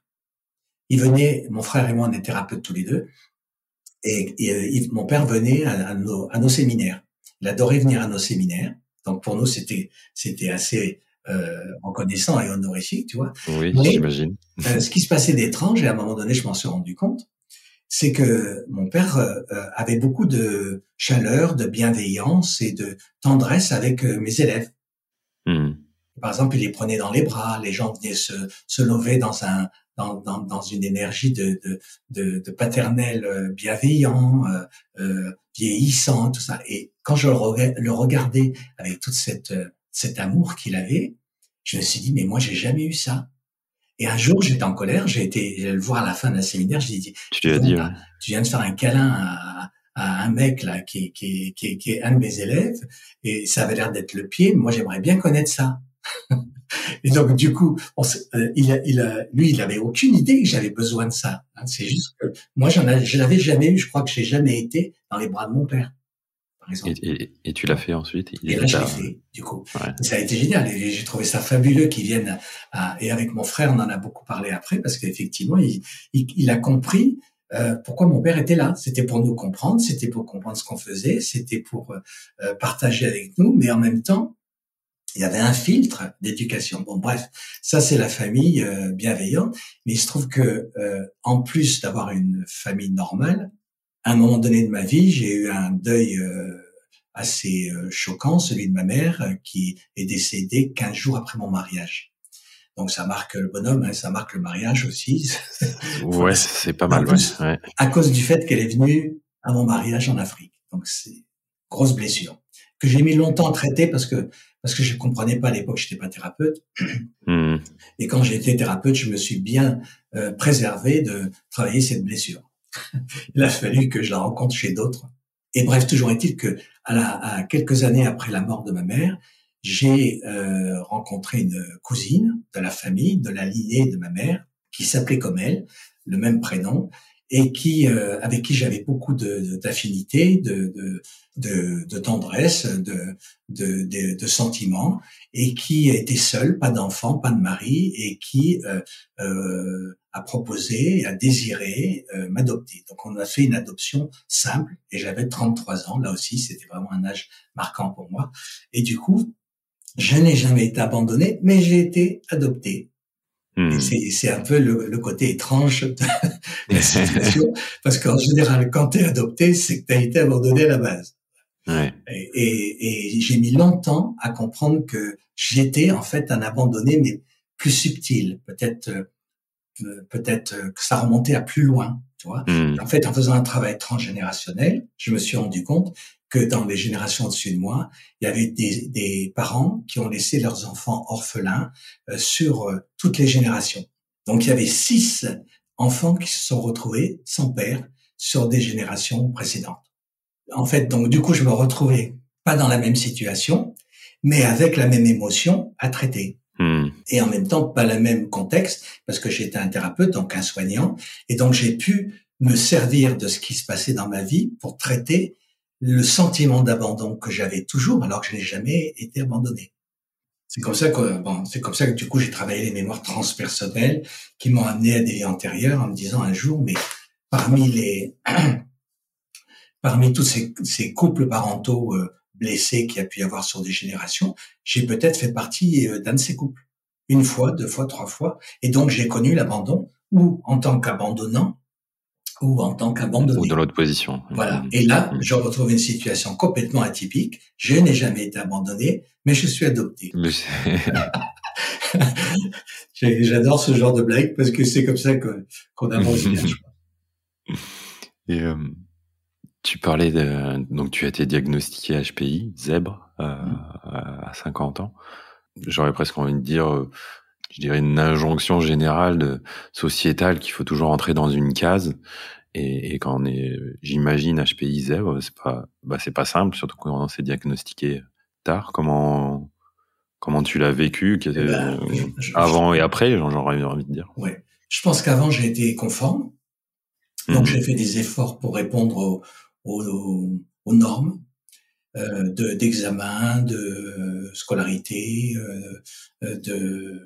Il venait, mon frère et moi, on est thérapeutes tous les deux, et, et il, mon père venait à, à, nos, à nos séminaires. Il adorait venir à nos séminaires. Donc pour nous, c'était c'était assez Euh, reconnaissant et honorifique, tu vois. Oui, mais, j'imagine. euh, ce qui se passait d'étrange, et à un moment donné, je m'en suis rendu compte, c'est que mon père euh, avait beaucoup de chaleur, de bienveillance et de tendresse avec euh, mes élèves. Mmh. Par exemple, il les prenait dans les bras, les gens venaient se, se lever dans un dans, dans, dans une énergie de, de, de, de paternel bienveillant, euh, euh, vieillissant, tout ça. Et quand je le, le regardais avec toute cette cet amour qu'il avait, je me suis dit, mais moi, j'ai jamais eu ça. Et un jour, j'étais en colère, j'ai été le voir à la fin d'un séminaire, j'ai dit, tu, lui as dit, ouais. tu viens de faire un câlin à, à un mec, là, qui, qui, qui, qui est un de mes élèves, et ça avait l'air d'être le pied, moi, j'aimerais bien connaître ça. Et donc, du coup, on, euh, il a, il a, lui, il avait aucune idée que j'avais besoin de ça. C'est juste que moi, j'en avais, je l'avais jamais eu, je crois que j'ai jamais été dans les bras de mon père. Et, et, et tu l'as fait ensuite. Il et là, je l'ai fait, du coup. Ouais. Ça a été génial. Et j'ai trouvé ça fabuleux qu'ils viennent à, et avec mon frère, on en a beaucoup parlé après, parce qu'effectivement, il, il, il a compris euh, pourquoi mon père était là. C'était pour nous comprendre, c'était pour comprendre ce qu'on faisait, c'était pour euh, partager avec nous, mais en même temps, il y avait un filtre d'éducation. Bon, bref, ça, c'est la famille euh, bienveillante. Mais il se trouve que, euh, en plus d'avoir une famille normale, à un moment donné de ma vie, j'ai eu un deuil euh, assez euh, choquant, celui de ma mère, euh, qui est décédée quinze jours après mon mariage. Donc ça marque le bonhomme, hein, ça marque le mariage aussi. Ouais, c'est pas mal. Plus, ouais. À cause du fait qu'elle est venue à mon mariage en Afrique. Donc c'est grosse blessure que j'ai mis longtemps à traiter parce que parce que je comprenais pas à l'époque, j'étais pas thérapeute. Mmh. Et quand j'ai été thérapeute, je me suis bien euh, préservé de travailler cette blessure. Il a fallu que je la rencontre chez d'autres Et bref, toujours est-il que à, la, à quelques années après la mort de ma mère, j'ai euh, rencontré une cousine de la famille, de la lignée de ma mère, qui s'appelait comme elle, le même prénom, et qui euh, avec qui j'avais beaucoup de, de d'affinité, de, de de de tendresse, de de de, de sentiments, et qui était seule, pas d'enfant, pas de mari, et qui euh, euh, a proposé, a désiré euh, m'adopter. Donc on a fait une adoption simple, et j'avais trente-trois ans. Là aussi, c'était vraiment un âge marquant pour moi. Et du coup, je n'ai jamais été abandonné, mais j'ai été adopté. Mmh. Et c'est, c'est un peu le, le côté étrange de la situation, parce qu'en général, quand tu es adopté, c'est que tu as été abandonné à la base. Ouais. Et, et, et j'ai mis longtemps à comprendre que j'étais en fait un abandonné, mais plus subtil. Peut-être, euh, peut-être que ça remontait à plus loin, tu vois. Mmh. En fait, en faisant un travail transgénérationnel, je me suis rendu compte que dans les générations au-dessus de moi, il y avait des, des parents qui ont laissé leurs enfants orphelins euh, sur euh, toutes les générations. Donc, il y avait six enfants qui se sont retrouvés sans père sur des générations précédentes. En fait, donc, du coup, je me retrouvais pas dans la même situation, mais avec la même émotion à traiter. Mmh. Et en même temps, pas le même contexte, parce que j'étais un thérapeute, donc un soignant, et donc j'ai pu me servir de ce qui se passait dans ma vie pour traiter le sentiment d'abandon que j'avais toujours, alors que je n'ai jamais été abandonné. C'est comme ça que, bon, c'est comme ça que du coup j'ai travaillé les mémoires transpersonnelles qui m'ont amené à des vies antérieures en me disant un jour, mais parmi les, parmi tous ces, ces couples parentaux euh, blessés qu'il y a pu y avoir sur des générations, j'ai peut-être fait partie euh, d'un de ces couples. Une fois, deux fois, trois fois. Et donc j'ai connu l'abandon, ou en tant qu'abandonnant, ou en tant qu'abandonné. Ou dans l'autre position. Voilà. Mmh. Et là, Mmh. je retrouve une situation complètement atypique. Je n'ai jamais été abandonné, mais je suis adopté. Mais c'est- J'adore ce genre de blague parce que c'est comme ça que, qu'on avance bien, je crois. Et euh, tu parlais de... Donc, tu as été diagnostiqué H P I, zèbre, euh, à cinquante ans. J'aurais presque envie de dire, euh, je dirais une injonction générale de, sociétale qu'il faut toujours entrer dans une case. Et, et quand on est, j'imagine, H P I zèbre, c'est pas, bah, c'est pas simple, surtout quand on s'est diagnostiqué tard. Comment, comment tu l'as vécu, Eh ben, je, je, avant et après, j'aurais envie de dire. Ouais. Je pense qu'avant, j'ai été conforme. Donc, mmh. j'ai fait des efforts pour répondre aux, aux, aux normes euh, de, d'examen, de scolarité, euh, de,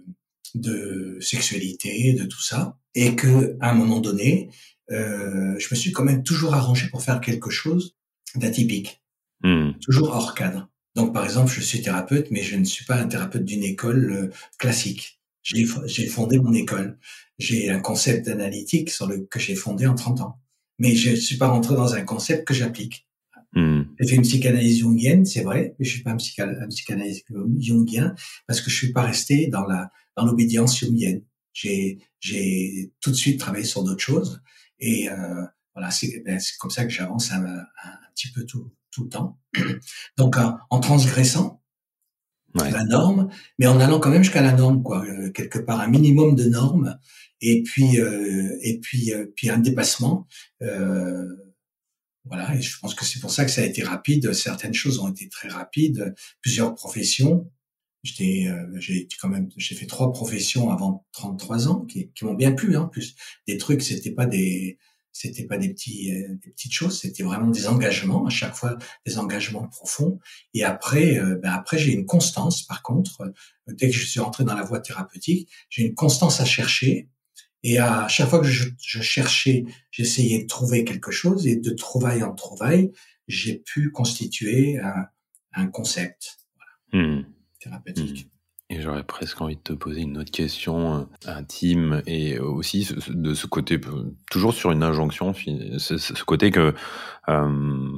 de sexualité, de tout ça. Et que, à un moment donné, euh, je me suis quand même toujours arrangé pour faire quelque chose d'atypique, mmh. toujours hors cadre. Donc, par exemple, je suis thérapeute, mais je ne suis pas un thérapeute d'une école euh, classique. J'ai, j'ai fondé mon école. J'ai un concept analytique sur le que j'ai fondé en trente ans. Mais je ne suis pas rentré dans un concept que j'applique. Mmh. J'ai fait une psychanalyse jungienne, c'est vrai, mais je suis pas un, psychal- un psychanalyste jungien parce que je suis pas resté dans la dans l'obédience jungienne. J'ai j'ai tout de suite travaillé sur d'autres choses et euh, voilà, c'est, ben, c'est comme ça que j'avance un, un, un petit peu tout tout le temps. Donc en, en transgressant ouais. la norme, mais en allant quand même jusqu'à la norme, quoi, euh, quelque part un minimum de normes et puis euh, et puis euh, puis un dépassement. Euh, Voilà, et je pense que c'est pour ça que ça a été rapide. Certaines choses ont été très rapides. Plusieurs professions. J'étais, euh, j'ai quand même, j'ai fait trois professions avant trente-trois ans qui, qui m'ont bien plu. Hein, en plus, des trucs, c'était pas des, c'était pas des petits, euh, des petites choses. C'était vraiment des engagements. À chaque fois, des engagements profonds. Et après, euh, ben après, j'ai une constance. Par contre, euh, dès que je suis rentré dans la voie thérapeutique, j'ai une constance à chercher. Et à chaque fois que je, je cherchais, j'essayais de trouver quelque chose et de trouvaille en trouvaille, j'ai pu constituer un, un concept voilà, mmh. thérapeutique. Mmh. Et j'aurais presque envie de te poser une autre question euh, intime et aussi de ce côté, toujours sur une injonction, ce, ce côté que euh,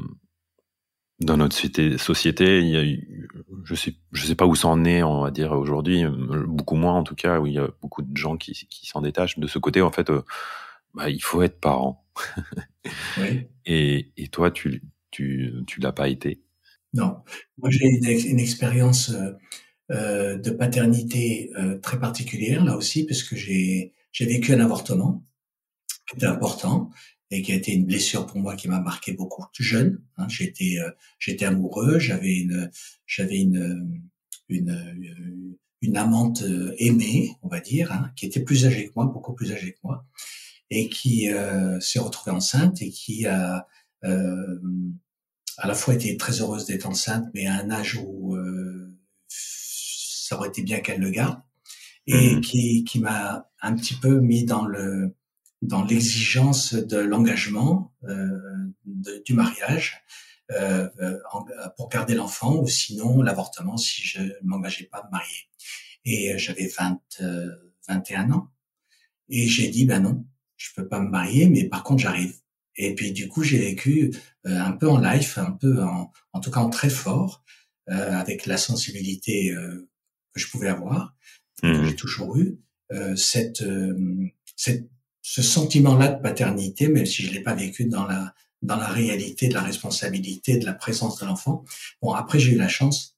dans notre société, il y a eu, je sais, je sais pas où ça en est, on va dire aujourd'hui, beaucoup moins en tout cas, où il y a beaucoup de gens qui, qui s'en détachent de ce côté. En fait, euh, bah, il faut être parent. Oui. Et, et toi, tu, tu, tu l'as pas été. Non, moi j'ai une, une expérience euh, de paternité euh, très particulière là aussi, parce que j'ai j'ai vécu un avortement qui était important et qui a été une blessure pour moi qui m'a marqué beaucoup. Jeune, hein, j'étais euh, j'étais amoureux, j'avais une j'avais une une une amante aimée, on va dire, hein, qui était plus âgée que moi, beaucoup plus âgée que moi, et qui euh, s'est retrouvée enceinte et qui a euh, à la fois été très heureuse d'être enceinte, mais à un âge où euh, ça aurait été bien qu'elle le garde, et mmh. qui qui m'a un petit peu mis dans le dans l'exigence de l'engagement euh, de, du mariage euh, en, pour garder l'enfant, ou sinon l'avortement si je ne m'engageais pas à me marier. Et j'avais vingt, euh, vingt et un ans, et j'ai dit ben non, je peux pas me marier, mais par contre j'arrive. Et puis du coup j'ai vécu euh, un peu en live, un peu en, en tout cas en très fort, euh, avec la sensibilité euh, que je pouvais avoir, mmh. que j'ai toujours eu, euh, cette, euh, cette ce sentiment-là de paternité, même si je l'ai pas vécu dans la dans la réalité de la responsabilité, de la présence de l'enfant. Bon, après j'ai eu la chance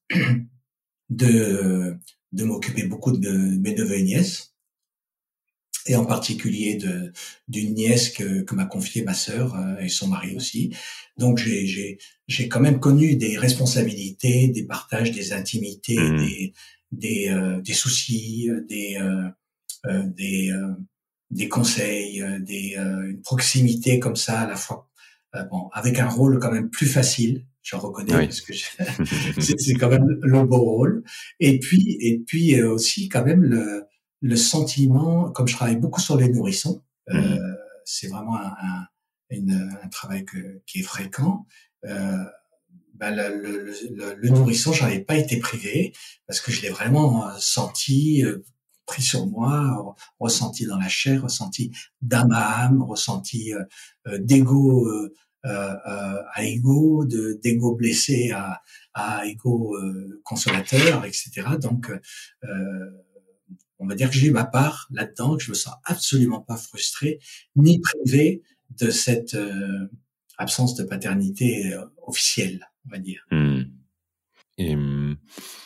de de m'occuper beaucoup de mes neveux et nièces, et en particulier de d'une nièce que que m'a confiée ma sœur euh, et son mari aussi. Donc j'ai j'ai j'ai quand même connu des responsabilités, des partages, des intimités, mmh. des des euh, des soucis, des euh, euh, des euh, des conseils, euh, des euh, une proximité comme ça à la fois, euh, bon, avec un rôle quand même plus facile, j'en reconnais, oui. parce que c'est, c'est quand même le beau rôle. Et puis et puis euh, aussi quand même le le sentiment, comme je travaille beaucoup sur les nourrissons, euh, mmh. c'est vraiment un un, une, un travail que, qui est fréquent. Euh, ben le, le, le, le nourrisson, j'en ai pas été privé parce que je l'ai vraiment senti. Euh, pris sur moi, ressenti dans la chair, ressenti d'âme à âme, ressenti euh, euh, d'ego euh, euh, à ego, de d'ego blessé à, à ego euh, consolateur, et cetera. Donc, euh, on va dire que j'ai eu ma part là-dedans, que je me sens absolument pas frustré ni privé de cette euh, absence de paternité euh, officielle, on va dire. Mmh. Et hum...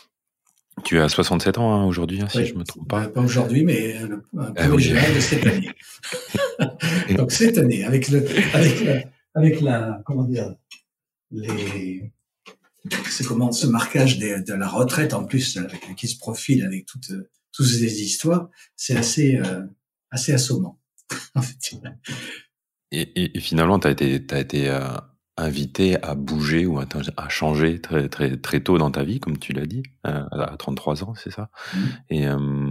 Tu as soixante-sept ans hein, aujourd'hui, hein, si oui, je me trompe pas. Euh, pas aujourd'hui, mais le premier juin ah, oui. de cette année. Donc cette année, avec le, avec la, avec la, comment dire, les, c'est comment ce marquage de, de la retraite en plus euh, qui se profile avec toutes toutes ces histoires, c'est assez euh, assez assommant. En fait. Et, et, et finalement, t'as été t'as été euh... invité à bouger ou à, à changer très très très tôt dans ta vie, comme tu l'as dit, à trente-trois ans, c'est ça. Mmh. Et euh,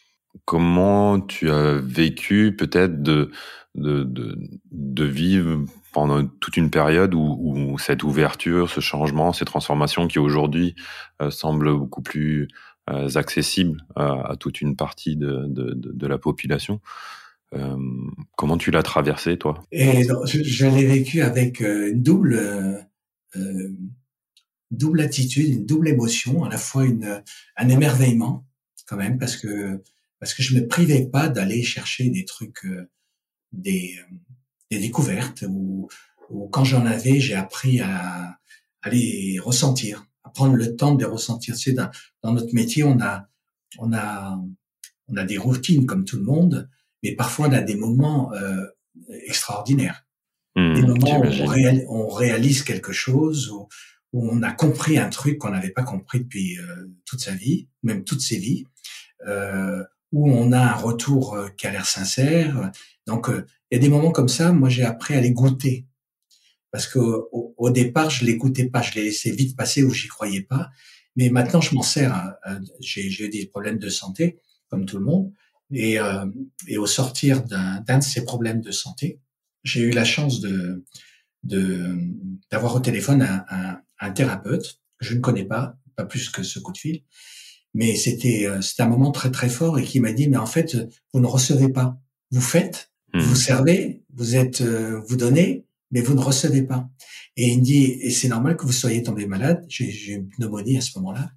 comment tu as vécu peut-être de de de de vivre pendant toute une période où, où cette ouverture, ce changement, ces transformations qui aujourd'hui euh, semblent beaucoup plus euh, accessibles à, à toute une partie de de, de, de la population. Euh, comment tu l'as traversé, toi? Et donc, je, je l'ai vécu avec euh, une double, euh, double attitude, une double émotion, à la fois une, un émerveillement quand même, parce que parce que je me privais pas d'aller chercher des trucs, euh, des, des découvertes, ou, ou quand j'en avais, j'ai appris à, à les ressentir, à prendre le temps de les ressentir. Tu sais, dans, dans notre métier, on a on a on a des routines comme tout le monde. Mais parfois, on a des moments euh, extraordinaires. Mmh, des moments où on, réal, on réalise quelque chose, où, où on a compris un truc qu'on n'avait pas compris depuis euh, toute sa vie, même toutes ses vies, euh, où on a un retour euh, qui a l'air sincère. Donc, euh, il y a des moments comme ça, moi, j'ai appris à les goûter. Parce que au, au départ, je les goûtais pas, je les laissais vite passer ou j'y croyais pas. Mais maintenant, je m'en sers. Hein. J'ai, j'ai eu des problèmes de santé, comme tout le monde. Et, euh, et au sortir d'un, d'un de ces problèmes de santé, j'ai eu la chance de, de d'avoir au téléphone un, un, un thérapeute que je ne connais pas, pas plus que ce coup de fil, mais c'était c'était un moment très très fort et qui m'a dit mais en fait vous ne recevez pas, vous faites, mmh. vous servez, vous êtes vous donnez, mais vous ne recevez pas. Et il me dit et c'est normal que vous soyez tombé malade. J'ai, j'ai une pneumonie à ce moment-là.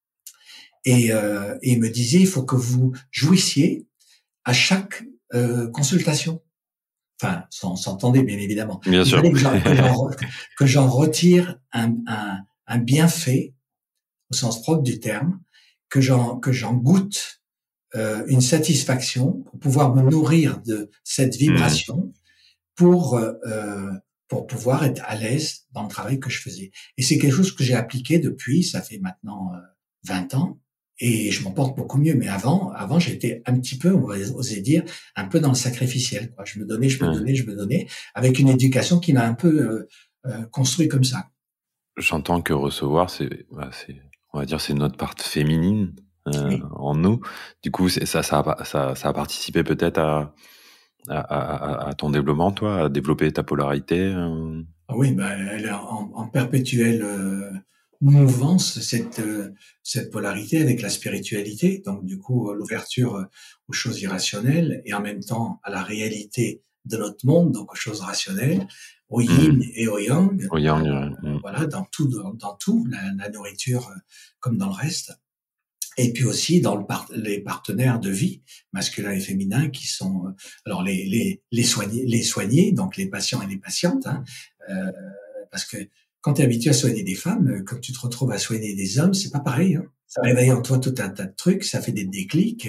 Et, euh, et il me disait, il faut que vous jouissiez à chaque euh, consultation. Enfin, sans s'entendez bien évidemment. Bien il sûr. fallait que j'en, que, j'en, que j'en retire un, un, un bienfait, au sens propre du terme, que j'en, que j'en goûte euh, une satisfaction pour pouvoir me nourrir de cette vibration, mmh. pour euh, pour pouvoir être à l'aise dans le travail que je faisais. Et c'est quelque chose que j'ai appliqué depuis, ça fait maintenant euh, vingt ans, et je m'en porte beaucoup mieux. Mais avant, avant j'étais un petit peu, on va oser dire, un peu dans le sacrificiel, quoi. Je me donnais, je me Ouais. donnais, je me donnais, avec une éducation qui m'a un peu euh, euh, construit comme ça. J'entends que recevoir, c'est, bah, c'est, on va dire, c'est notre part féminine euh, Oui. en nous. Du coup, c'est, ça, ça, a, ça, ça a participé peut-être à, à, à, à ton développement, toi, à développer ta polarité. Euh... Ah oui, bah, elle est en, en perpétuelle euh, mouvance, cette, euh, cette polarité avec la spiritualité. Donc, du coup, l'ouverture euh, aux choses irrationnelles et en même temps à la réalité de notre monde, donc aux choses rationnelles, au yin Mmh. et au yang. Au yang, Euh, euh, mmh. voilà, dans tout, dans, dans tout, la, la nourriture euh, comme dans le reste. Et puis aussi dans le par les partenaires de vie, masculins et féminins, qui sont euh, alors les les les soignés, les soignés, donc les patients et les patientes, hein, euh, parce que quand tu es habitué à soigner des femmes, euh, quand tu te retrouves à soigner des hommes, c'est pas pareil. Hein. Ça réveille en toi tout un tas de trucs, ça fait des déclics.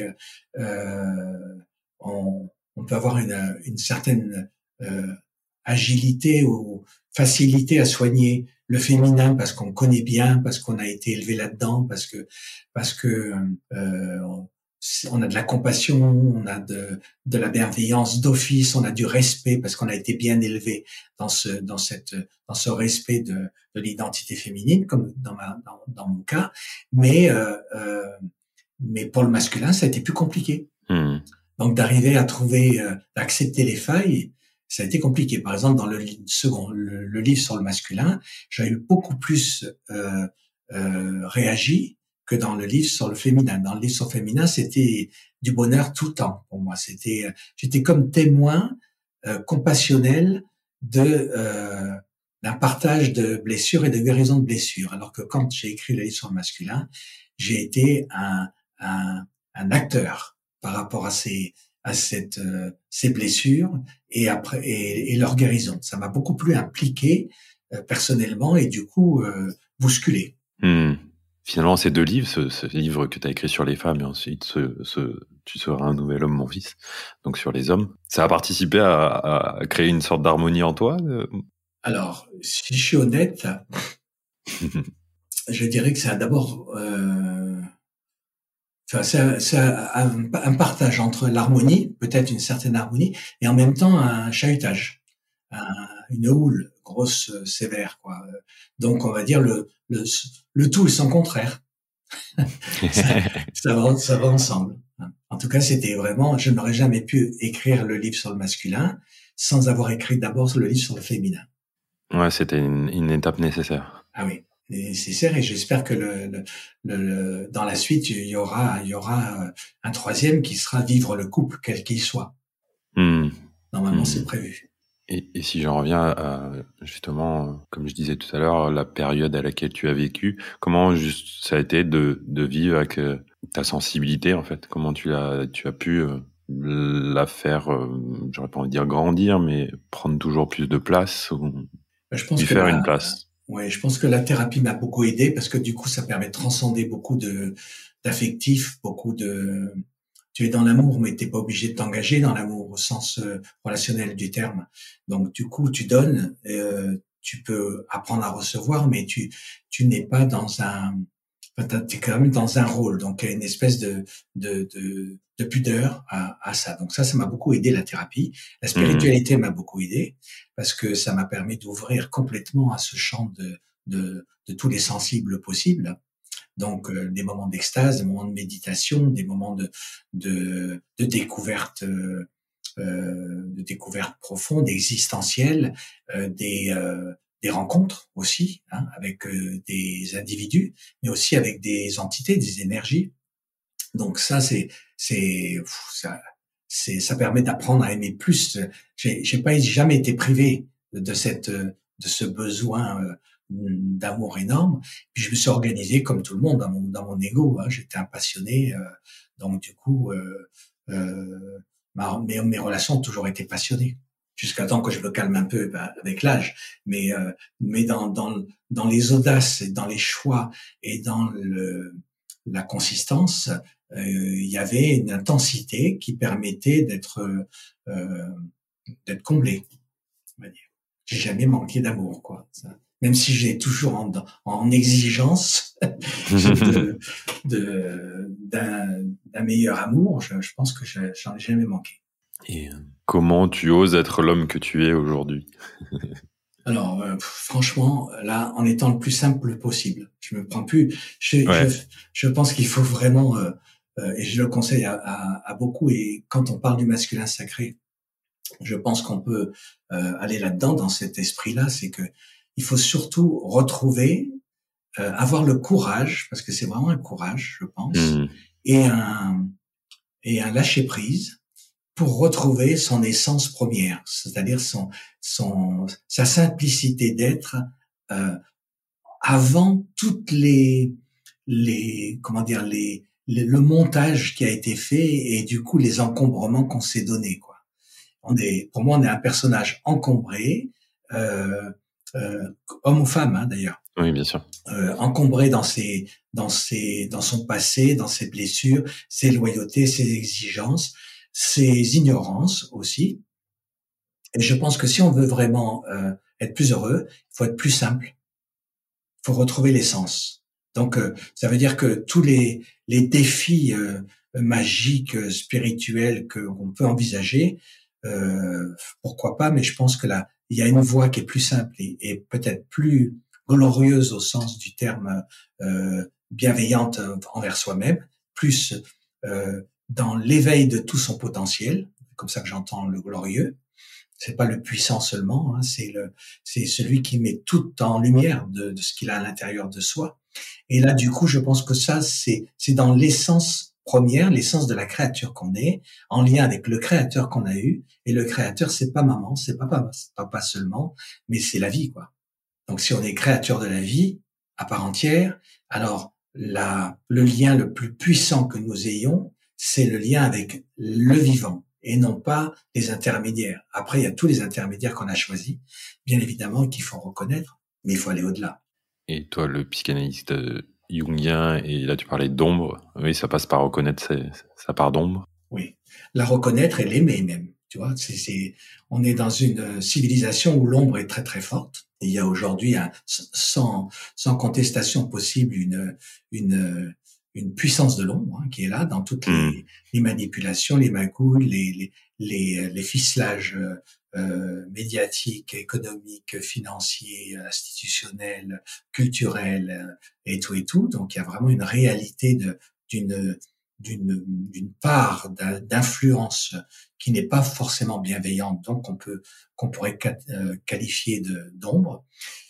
Euh, on, on peut avoir une, une certaine euh, agilité ou facilité à soigner le féminin parce qu'on connaît bien, parce qu'on a été élevé là-dedans, parce que parce que euh, on a de la compassion, on a de, de la bienveillance d'office, on a du respect parce qu'on a été bien élevé dans ce dans cette dans ce respect de, de l'identité féminine, comme dans ma dans, dans mon cas. Mais euh, euh, mais pour le masculin, ça a été plus compliqué. Mmh. Donc d'arriver à trouver, euh, d'accepter les failles, ça a été compliqué. Par exemple, dans le second, le, le livre sur le masculin, j'ai eu beaucoup plus euh, euh, réagi que dans le livre sur le féminin. Dans le livre sur le féminin, c'était du bonheur tout le temps pour moi. C'était, j'étais comme témoin euh, compassionnel de euh, d'un partage de blessures et de guérison de blessures. Alors que quand j'ai écrit le livre sur le masculin, j'ai été un, un, un acteur par rapport à ces à cette euh, ces blessures et après et, et leur guérison. Ça m'a beaucoup plus impliqué euh, personnellement et du coup euh, bousculé. Mmh. Finalement, ces deux livres, ce, ce livre que tu as écrit sur les femmes et ensuite ce, ce Tu seras un nouvel homme, mon fils, donc sur les hommes, ça a participé à, à créer une sorte d'harmonie en toi euh... Alors, si je suis honnête, je dirais que ça a d'abord euh, Enfin, c'est, c'est un, un partage entre l'harmonie, peut-être une certaine harmonie, et en même temps un chahutage, un, une houle grosse, sévère, quoi. Donc, on va dire le le, le tout et son contraire. ça, ça, va, ça va ensemble. En tout cas, c'était vraiment, je n'aurais jamais pu écrire le livre sur le masculin sans avoir écrit d'abord le livre sur le féminin. Ouais, c'était une, une étape nécessaire. Ah oui. Nécessaire et j'espère que le, le, le, dans la suite il y aura il y aura un troisième qui sera vivre le couple quel qu'il soit. Mmh. Normalement, mmh. c'est prévu. Et, et si j'en reviens à, justement, comme je disais tout à l'heure, la période à laquelle tu as vécu, comment juste ça a été de, de vivre avec euh, ta sensibilité, en fait? Comment tu as, tu as pu euh, la faire, euh, j'aurais pas envie de dire grandir, mais prendre toujours plus de place ou je pense lui que faire la, une place? Ouais, je pense que la thérapie m'a beaucoup aidé parce que du coup, ça permet de transcender beaucoup de d'affectifs, beaucoup de. Tu es dans l'amour, mais t'es pas obligé de t'engager dans l'amour au sens euh, relationnel du terme. Donc, du coup, tu donnes, euh, tu peux apprendre à recevoir, mais tu tu n'es pas dans un. Enfin, t'es quand même dans un rôle, donc il y a une espèce de de de, de pudeur à, à ça. Donc ça, ça m'a beaucoup aidé la thérapie. La spiritualité mmh. m'a beaucoup aidé parce que ça m'a permis d'ouvrir complètement à ce champ de de, de tous les sensibles possibles. Donc euh, des moments d'extase, des moments de méditation, des moments de de, de découverte. Euh, euh, de découverte profonde, existentielle, euh, des euh, des rencontres aussi hein, avec euh, des individus, mais aussi avec des entités, des énergies. Donc ça, c'est c'est ça, c'est ça permet d'apprendre à aimer plus. J'ai j'ai pas jamais été privé de cette de ce besoin euh, d'amour énorme. Puis je me suis organisé comme tout le monde dans mon dans mon ego. Hein. J'étais un passionné, euh, donc du coup. Euh, euh, Mes, mes relations ont toujours été passionnées, jusqu'à temps que je me calme un peu ben, avec l'âge. Mais, euh, mais dans, dans, dans les audaces, et dans les choix et dans le, la consistance, euh, il y avait une intensité qui permettait d'être, euh, d'être comblé. on va dire. J'ai jamais manqué d'amour, quoi. Ça. Même si j'ai toujours en, en exigence de, de, d'un, d'un meilleur amour, je, je pense que je, j'en ai jamais manqué. Et comment tu oses être l'homme que tu es aujourd'hui? Alors, euh, franchement, là, en étant le plus simple possible. Je me prends plus. Je, ouais. je, je pense qu'il faut vraiment, euh, euh, et je le conseille à, à, à beaucoup. Et quand on parle du masculin sacré, je pense qu'on peut euh, aller là-dedans, dans cet esprit-là. C'est que il faut surtout retrouver, euh, avoir le courage, parce que c'est vraiment un courage, je pense, mmh. et un et un lâcher prise pour retrouver son essence première, c'est-à-dire son, son, sa simplicité d'être euh, avant toutes les, les, comment dire, les, les, le montage qui a été fait et du coup les encombrements qu'on s'est donnés, quoi. On est, pour moi, on est un personnage encombré, euh, euh, homme ou femme, hein, d'ailleurs. Oui, bien sûr. Euh, encombré dans ses, dans ses, dans son passé, dans ses blessures, ses loyautés, ses exigences, ses ignorances aussi. Et je pense que si on veut vraiment euh, être plus heureux, il faut être plus simple. Il faut retrouver l'essence. Donc, euh, ça veut dire que tous les, les défis euh, magiques, euh, spirituels que qu'on peut envisager, euh, pourquoi pas, mais je pense que là, il y a une voie qui est plus simple et, et peut-être plus glorieuse au sens du terme, euh, bienveillante envers soi-même, plus euh, dans l'éveil de tout son potentiel, comme ça que j'entends le glorieux. C'est pas le puissant seulement, hein, c'est le, c'est celui qui met tout en lumière de, de ce qu'il a à l'intérieur de soi. Et là, du coup, je pense que ça, c'est, c'est dans l'essence première, l'essence de la créature qu'on est, en lien avec le créateur qu'on a eu. Et le créateur, c'est pas maman, c'est pas papa, c'est pas, pas seulement, mais c'est la vie, quoi. Donc, si on est créature de la vie, à part entière, alors la, le lien le plus puissant que nous ayons, c'est le lien avec le vivant et non pas les intermédiaires. Après, il y a tous les intermédiaires qu'on a choisis, bien évidemment, qu'il faut reconnaître, mais il faut aller au-delà. Et toi, le psychanalyste jungien, et là tu parlais d'ombre, oui, ça passe par reconnaître sa, sa part d'ombre. Oui, la reconnaître et l'aimer même. Tu vois, c'est, c'est, on est dans une civilisation où l'ombre est très très forte. Et il y a aujourd'hui, un, sans, sans contestation possible, une, une, une puissance de l'ombre hein, qui est là dans toutes les, mmh. les manipulations, les magouilles, les, les, les, les ficelages euh, médiatiques, économiques, financiers, institutionnels, culturels et tout et tout. Donc il y a vraiment une réalité de, d'une d'une, d'une part d'influence qui n'est pas forcément bienveillante, donc on peut qu'on pourrait qualifier de d'ombre,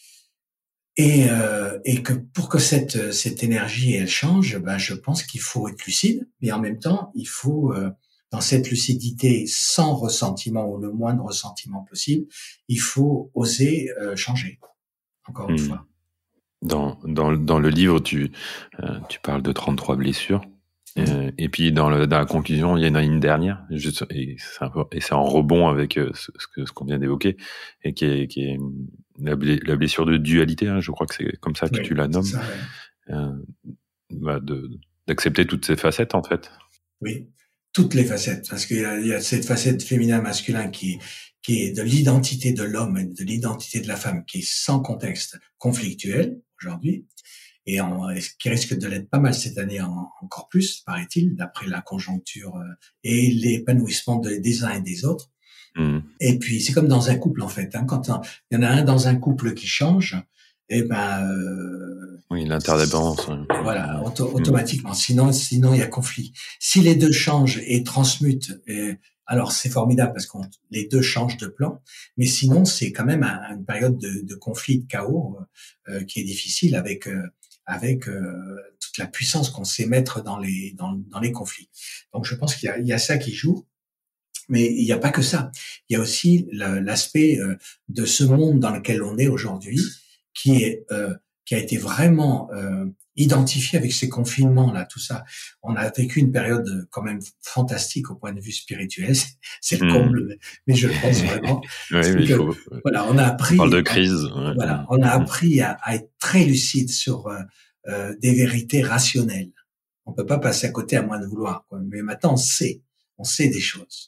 et euh, et que pour que cette cette énergie elle change, ben je pense qu'il faut être lucide, mais en même temps il faut euh, dans cette lucidité sans ressentiment ou le moins de ressentiment possible, il faut oser euh, changer. Encore une mmh. fois. Dans dans dans le livre tu euh, tu parles de trente-trois blessures. Euh, et puis dans, le, dans la conclusion, il y en a une dernière, juste, et c'est un peu, et c'est en rebond avec euh, ce, ce que ce qu'on vient d'évoquer, et qui est, qui est la, la blessure de dualité. Hein, je crois que c'est comme ça que oui, tu la nommes, ça, ouais. euh, bah de, d'accepter toutes ces facettes en fait. Oui, toutes les facettes, parce qu'il y a, il y a cette facette féminin-masculin qui qui est de l'identité de l'homme et de l'identité de la femme, qui est sans contexte conflictuel aujourd'hui. Et en, qui risque de l'être pas mal cette année en, encore plus, paraît-il, d'après la conjoncture euh, et l'épanouissement de, des uns et des autres. Mmh. Et puis, c'est comme dans un couple, en fait. Hein, quand il y en a un dans un couple qui change, eh ben... Euh, oui, l'interdépendance. Voilà, auto, automatiquement. Sinon, sinon, il y a conflit. Si les deux changent et transmutent, et, alors c'est formidable parce que les deux changent de plan. Mais sinon, c'est quand même un, une période de, de conflit, de chaos euh, qui est difficile avec... Euh, avec euh, toute la puissance qu'on sait mettre dans les dans, dans les conflits. Donc je pense qu'il y a, il y a ça qui joue, mais il n'y a pas que ça. Il y a aussi le, l'aspect euh, de ce monde dans lequel on est aujourd'hui, qui est euh, qui a été vraiment euh, identifié avec ces confinements là, tout ça. On a vécu une période quand même fantastique au point de vue spirituel. C'est le comble, mmh. mais je le pense vraiment. oui, mais il faut... Voilà, on a appris. On parle de crise. Ouais. Voilà, on a appris à, à être très lucide sur euh, euh, des vérités rationnelles. On peut pas passer à côté à moins de vouloir, quoi. Mais maintenant, on sait, on sait des choses.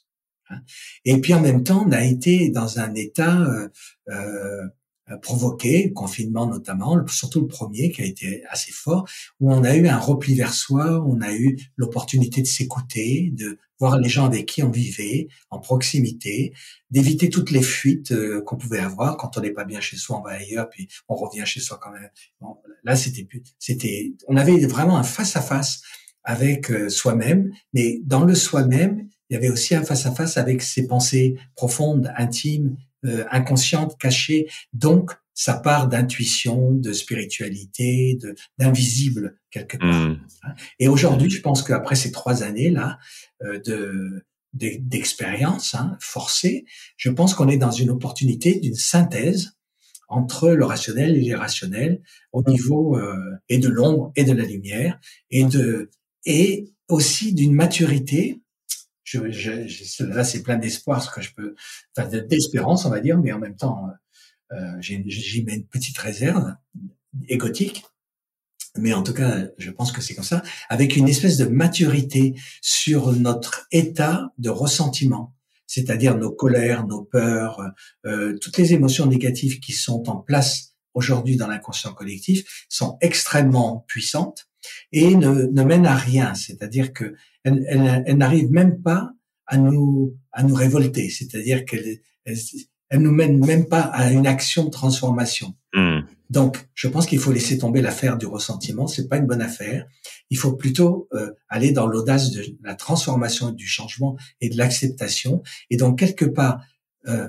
Hein. Et puis en même temps, on a été dans un état euh, euh, provoqué, le confinement notamment, surtout le premier qui a été assez fort, où on a eu un repli vers soi, on a eu l'opportunité de s'écouter, de voir les gens avec qui on vivait, en proximité, d'éviter toutes les fuites euh, qu'on pouvait avoir. Quand on n'est pas bien chez soi, on va ailleurs, puis on revient chez soi quand même. Bon, là, c'était plus, c'était, on avait vraiment un face à face avec euh, soi-même, mais dans le soi-même, il y avait aussi un face à face avec ses pensées profondes, intimes, euh, inconsciente, cachée, donc ça part d'intuition, de spiritualité, de d'invisible quelque part. Mmh. Et aujourd'hui, je pense qu'après ces trois années là euh, de d'expérience hein, forcée, je pense qu'on est dans une opportunité d'une synthèse entre le rationnel et l'irrationnel au niveau euh, et de l'ombre et de la lumière et de et aussi d'une maturité. Je, je, je, là, c'est plein d'espoir, ce que je peux, enfin, d'espérance, on va dire, mais en même temps, euh, j'y mets une petite réserve égotique. Mais en tout cas, je pense que c'est comme ça, avec une espèce de maturité sur notre état de ressentiment, c'est-à-dire nos colères, nos peurs, euh, toutes les émotions négatives qui sont en place aujourd'hui dans l'inconscient collectif sont extrêmement puissantes et ne, ne mènent à rien, c'est-à-dire que elle, elle, elle n'arrive même pas à nous à nous révolter, c'est-à-dire qu'elle elle, elle nous mène même pas à une action de transformation. Mmh. Donc, je pense qu'il faut laisser tomber l'affaire du ressentiment. C'est pas une bonne affaire. Il faut plutôt euh, aller dans l'audace de la transformation et du changement et de l'acceptation. Et donc, quelque part, euh,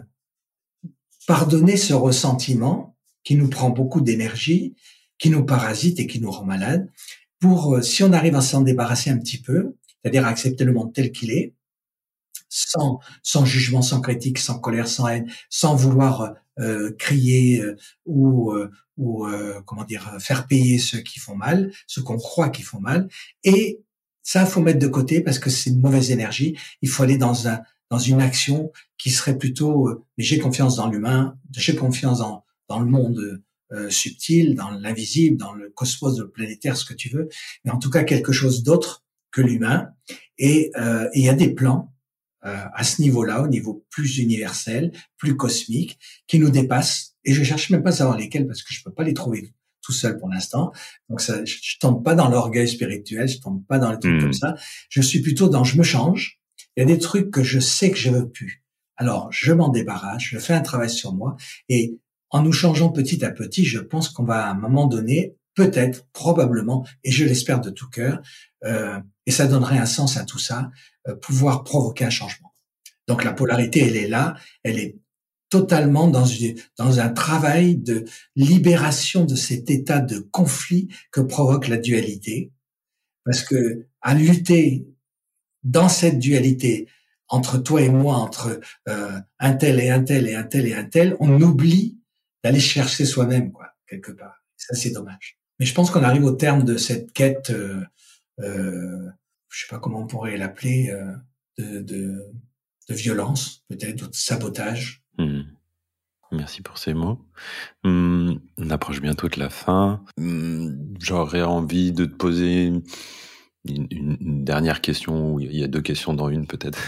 pardonner ce ressentiment qui nous prend beaucoup d'énergie, qui nous parasite et qui nous rend malade. Pour, euh, si on arrive à s'en débarrasser un petit peu, c'est-à-dire à accepter le monde tel qu'il est, sans, sans jugement, sans critique, sans colère, sans haine, sans vouloir euh, crier euh, ou, euh, ou euh, comment dire, faire payer ceux qui font mal, ceux qu'on croit qui font mal. Et ça, il faut mettre de côté parce que c'est une mauvaise énergie. Il faut aller dans un dans une action qui serait plutôt euh, mais j'ai confiance dans l'humain, j'ai confiance dans dans le monde euh, subtil, dans l'invisible, dans le cosmos, le planétaire, ce que tu veux, mais en tout cas quelque chose d'autre que l'humain. Et euh, il y a des plans euh, à ce niveau-là, au niveau plus universel, plus cosmique, qui nous dépassent. Et je cherche même pas à savoir lesquels parce que je peux pas les trouver tout seul pour l'instant. Donc ça, je, je tombe pas dans l'orgueil spirituel, je tombe pas dans les trucs mmh. comme ça. Je suis plutôt dans je me change. Il y a des trucs que je sais que je veux plus. Alors je m'en débarrasse, je fais un travail sur moi et en nous changeant petit à petit, je pense qu'on va à un moment donné, peut-être, probablement, et je l'espère de tout cœur, euh, et ça donnerait un sens à tout ça, euh, pouvoir provoquer un changement. Donc la polarité, elle est là, elle est totalement dans, une, dans un travail de libération de cet état de conflit que provoque la dualité, parce que à lutter dans cette dualité entre toi et moi, entre euh, un tel et un tel et un tel et un tel, on oublie d'aller chercher soi-même, quoi, quelque part. Ça, c'est dommage. Mais je pense qu'on arrive au terme de cette quête, euh, euh, je sais pas comment on pourrait l'appeler, euh, de, de, de violence, peut-être, de sabotage. Mmh. Merci pour ces mots. Mmh, on approche bientôt de la fin. Mmh, j'aurais envie de te poser une, une, une dernière question. Il y a deux questions dans une, peut-être.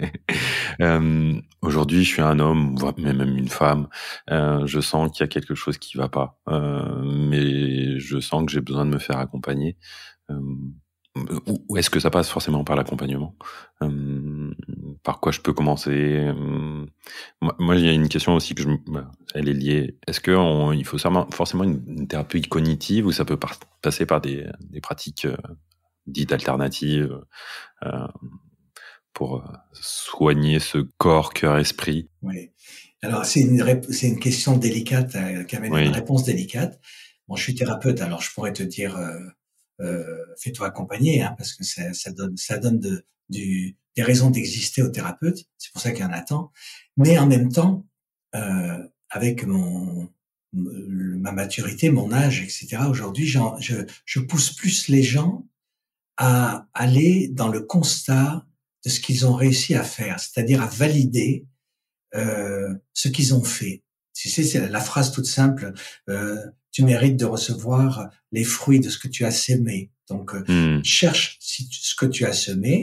euh, aujourd'hui, je suis un homme, même une femme. Euh, je sens qu'il y a quelque chose qui va pas. Euh, mais je sens que j'ai besoin de me faire accompagner. Euh, Ou est-ce que ça passe forcément par l'accompagnement ? euh, Par quoi je peux commencer ? euh, Moi, moi, il y a une question aussi que je, bah, elle est liée. Est-ce que on, il faut forcément une, une thérapie cognitive ou ça peut par, passer par des, des pratiques euh, dites alternatives euh, pour soigner ce corps, cœur, esprit ? Oui. Alors c'est une c'est une question délicate euh, qui amène oui. une réponse délicate. Bon, je suis thérapeute, alors je pourrais te dire. Euh, Euh, fais-toi accompagner, hein, parce que ça, ça donne, ça donne de, du, des raisons d'exister aux thérapeutes. C'est pour ça qu'il y en a tant. Mais en même temps, euh, avec mon, ma maturité, mon âge, et cetera. Aujourd'hui, je, je pousse plus les gens à aller dans le constat de ce qu'ils ont réussi à faire, c'est-à-dire à valider euh, ce qu'ils ont fait. Tu sais, c'est la phrase toute simple. Euh, tu mérites de recevoir les fruits de ce que tu as semé. Donc, mmh. cherche si tu, ce que tu as semé,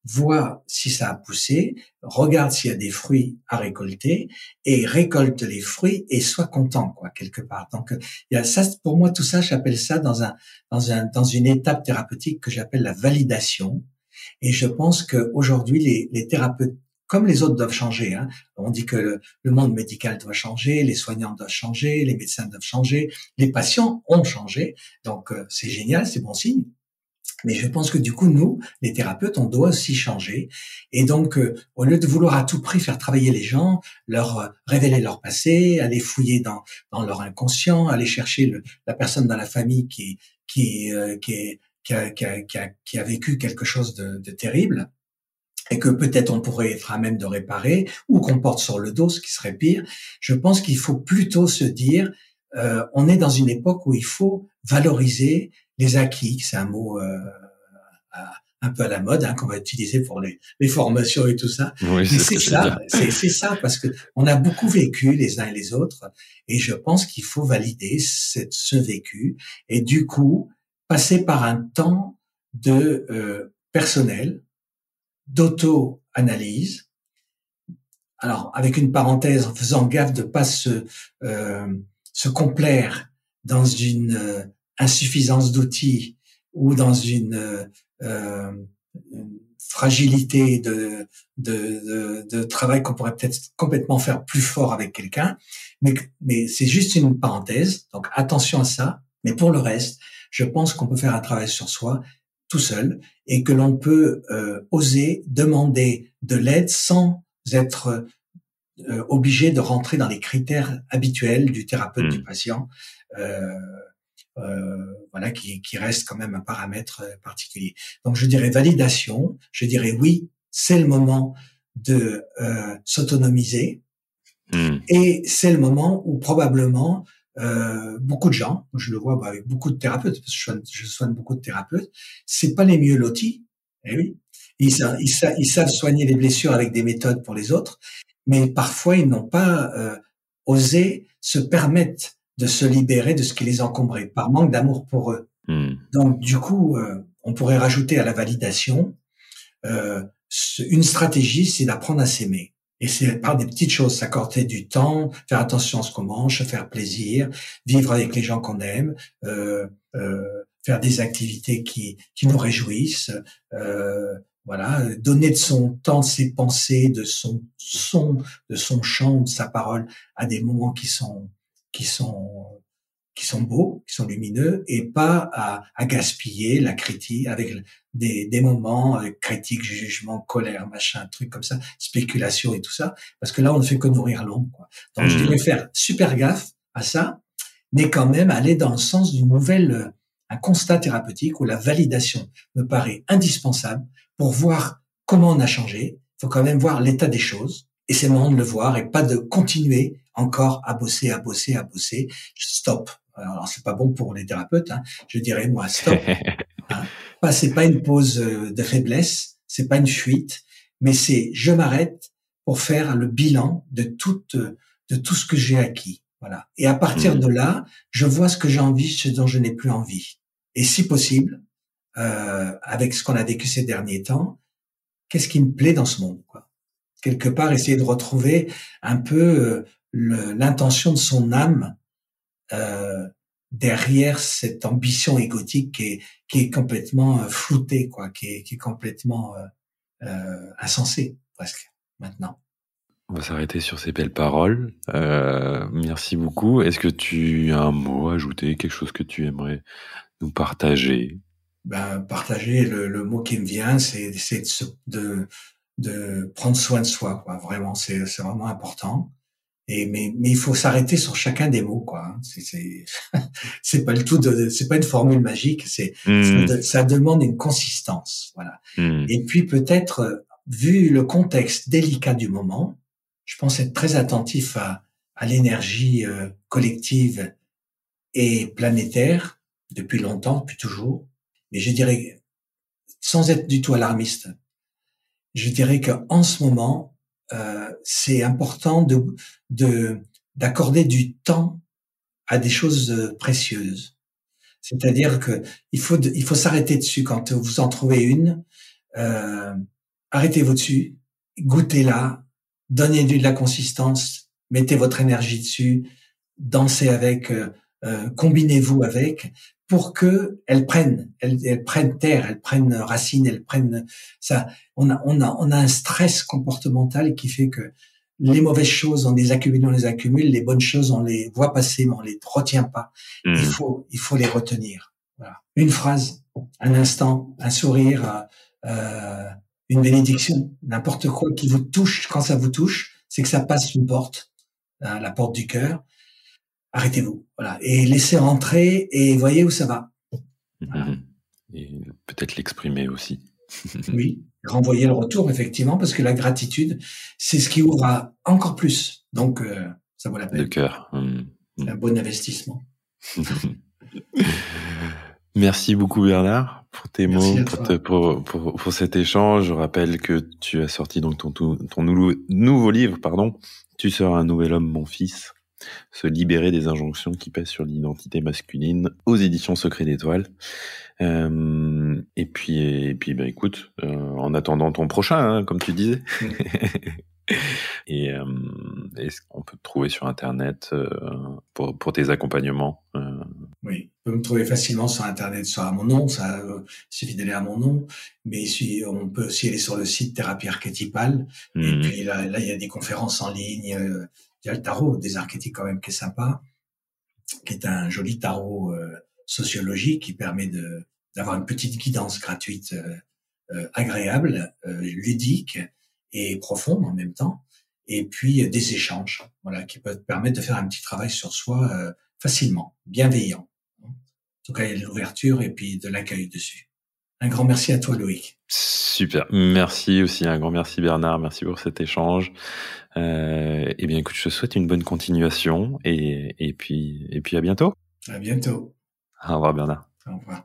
voit si ça a poussé, regarde s'il y a des fruits à récolter et récolte les fruits et soit content, quoi, quelque part. Donc, il y a ça, pour moi, tout ça, j'appelle ça dans un, dans un, dans une étape thérapeutique que j'appelle la validation. Et je pense qu'aujourd'hui, les, les thérapeutes, comme les autres, doivent changer. Hein. On dit que le, le monde médical doit changer, les soignants doivent changer, les médecins doivent changer, les patients ont changé. Donc, euh, c'est génial, c'est bon signe. Mais je pense que du coup, nous, les thérapeutes, on doit aussi changer. Et donc, euh, au lieu de vouloir à tout prix faire travailler les gens, leur euh, révéler leur passé, aller fouiller dans, dans leur inconscient, aller chercher le, la personne dans la famille qui, qui, euh, qui, est, qui, a, qui, a, qui, a, qui a vécu quelque chose de, de terrible, et que peut-être on pourrait être à même de réparer, ou qu'on porte sur le dos, ce qui serait pire. Je pense qu'il faut plutôt se dire, euh, on est dans une époque où il faut valoriser les acquis, c'est un mot euh, un peu à la mode, hein, qu'on va utiliser pour les, les formations et tout ça. Oui, Mais c'est c'est ça, c'est, c'est ça, parce que on a beaucoup vécu les uns et les autres, et je pense qu'il faut valider cette, ce vécu, et du coup passer par un temps de euh, personnel, d'auto-analyse. Alors, avec une parenthèse, en faisant gaffe de pas se euh, se complaire dans une euh, insuffisance d'outils ou dans une, euh, une fragilité de, de, de, de travail qu'on pourrait peut-être complètement faire plus fort avec quelqu'un. Mais, mais c'est juste une parenthèse, donc attention à ça. Mais pour le reste, je pense qu'on peut faire un travail sur soi tout seul et que l'on peut euh, oser demander de l'aide sans être euh, obligé de rentrer dans les critères habituels du thérapeute, mmh. du patient. Euh, Euh, voilà, qui, qui reste quand même un paramètre particulier. Donc, je dirais validation. Je dirais oui, c'est le moment de euh, s'autonomiser. Mmh. Et c'est le moment où probablement euh, beaucoup de gens, je le vois bah, avec beaucoup de thérapeutes, parce que je soigne, je soigne beaucoup de thérapeutes, c'est pas les mieux lotis. Eh oui, ils, ils, ils savent soigner les blessures avec des méthodes pour les autres, mais parfois ils n'ont pas euh, osé se permettre de se libérer de ce qui les encombrait, par manque d'amour pour eux. Mmh. Donc, du coup, euh, on pourrait rajouter à la validation euh, une stratégie, c'est d'apprendre à s'aimer. Et c'est par des petites choses, s'accorder du temps, faire attention à ce qu'on mange, se faire plaisir, vivre avec les gens qu'on aime, euh, euh, faire des activités qui, qui nous réjouissent, euh, voilà, donner de son temps, de ses pensées, de son son, de son chant, de sa parole à des moments qui sont qui sont qui sont beaux, qui sont lumineux, et pas à, à gaspiller la critique avec des, des moments avec critique, jugement, colère, machin, truc comme ça, spéculation et tout ça, parce que là on ne fait que nourrir l'ombre, quoi. Donc mmh. je dirais faire super gaffe à ça, mais quand même aller dans le sens d'une nouvelle, un constat thérapeutique où la validation me paraît indispensable pour voir comment on a changé. Il faut quand même voir l'état des choses. Et c'est le moment de le voir et pas de continuer encore à bosser, à bosser, à bosser. Stop. Alors, c'est pas bon pour les thérapeutes, hein. Je dirais, moi, stop. Hein. Pas, c'est pas une pause de faiblesse, c'est pas une fuite, mais c'est je m'arrête pour faire le bilan de tout, de tout ce que j'ai acquis. Voilà. Et à partir mmh. de là, je vois ce que j'ai envie, ce dont je n'ai plus envie. Et si possible, euh, avec ce qu'on a vécu ces derniers temps, qu'est-ce qui me plaît dans ce monde, quoi. Quelque part, essayer de retrouver un peu euh, le, l'intention de son âme euh, derrière cette ambition égotique qui est, qui est complètement euh, floutée, quoi, qui est, qui est complètement euh, euh, insensée, presque, maintenant. On va s'arrêter sur ces belles paroles. Euh, merci beaucoup. Est-ce que tu as un mot à ajouter, quelque chose que tu aimerais nous partager? Ben, partager, le, le mot qui me vient, c'est, c'est de, se, de de prendre soin de soi, quoi. Vraiment, c'est, c'est vraiment important. Et mais, mais il faut s'arrêter sur chacun des mots, quoi. C'est, c'est, c'est pas le tout de, c'est pas une formule magique. C'est, mmh. ça, ça demande une consistance, voilà. Mmh. Et puis peut-être, vu le contexte délicat du moment, je pense être très attentif à, à l'énergie euh, collective et planétaire depuis longtemps, depuis toujours. Mais je dirais, sans être du tout alarmiste, je dirais qu'en ce moment, euh, c'est important de, de, d'accorder du temps à des choses précieuses. C'est-à-dire que il faut, il faut s'arrêter dessus quand vous en trouvez une. Euh, arrêtez-vous dessus, goûtez-la, donnez-lui de la consistance, mettez votre énergie dessus, dansez avec, euh, euh, combinez-vous avec, pour que elles prennent, elles, elles prennent terre, elles prennent racine, elles prennent ça. On a, on a, on a un stress comportemental qui fait que les mauvaises choses, on les accumule, on les accumule, les bonnes choses, on les voit passer, mais on les retient pas. Mmh. Il faut, il faut les retenir. Voilà. Une phrase, un instant, un sourire, euh, une bénédiction, n'importe quoi qui vous touche. Quand ça vous touche, c'est que ça passe une porte, hein, la porte du cœur. Arrêtez-vous, voilà, et laissez rentrer et voyez où ça va. Voilà. Et peut-être l'exprimer aussi. Oui, renvoyer le retour, effectivement, parce que la gratitude, c'est ce qui ouvre à encore plus. Donc, euh, ça vaut la peine. Le cœur. Mmh. Un bon investissement. Merci beaucoup, Bernard, pour tes Merci mots, pour, te, pour, pour, pour cet échange. Je rappelle que tu as sorti donc ton, ton, ton nouveau, nouveau livre, pardon. Tu seras un nouvel homme, mon fils. Se libérer des injonctions qui pèsent sur l'identité masculine, aux éditions Secret d'Étoile. Euh, et puis, et puis, bah, écoute, euh, en attendant ton prochain, hein, comme tu disais. et euh, est-ce qu'on peut te trouver sur Internet euh, pour, pour tes accompagnements euh... Oui, on peut me trouver facilement sur Internet, soit à mon nom, ça euh, suffit d'aller à mon nom, mais si, on peut aussi aller sur le site Thérapie Archétypale. Mmh. Et puis là, là, il y a des conférences en ligne. Euh, Il y a le tarot des archétypes quand même qui est sympa, qui est un joli tarot euh, sociologique qui permet de d'avoir une petite guidance gratuite, euh, euh, agréable, euh, ludique et profonde en même temps. Et puis euh, des échanges, voilà, qui peuvent permettre de faire un petit travail sur soi euh, facilement, bienveillant. En tout cas, il y a de l'ouverture et puis de l'accueil dessus. Un grand merci à toi, Loïc. Super, merci aussi, un grand merci Bernard, merci pour cet échange. Euh, eh bien, écoute, je te souhaite une bonne continuation et, et puis, et puis à bientôt. À bientôt. Au revoir Bernard. Au revoir.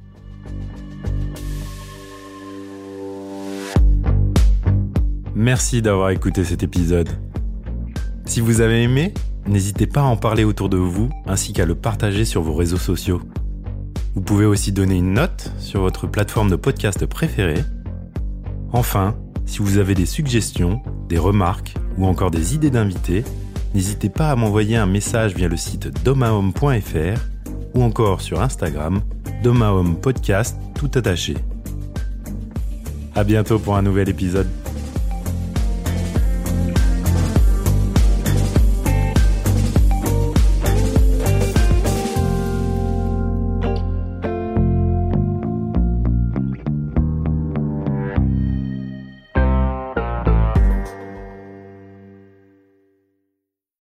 Merci d'avoir écouté cet épisode. Si vous avez aimé, n'hésitez pas à en parler autour de vous ainsi qu'à le partager sur vos réseaux sociaux. Vous pouvez aussi donner une note sur votre plateforme de podcast préférée. Enfin, si vous avez des suggestions, des remarques ou encore des idées d'invités, n'hésitez pas à m'envoyer un message via le site domahome point f r ou encore sur Instagram, domahome podcast tout attaché. À bientôt pour un nouvel épisode.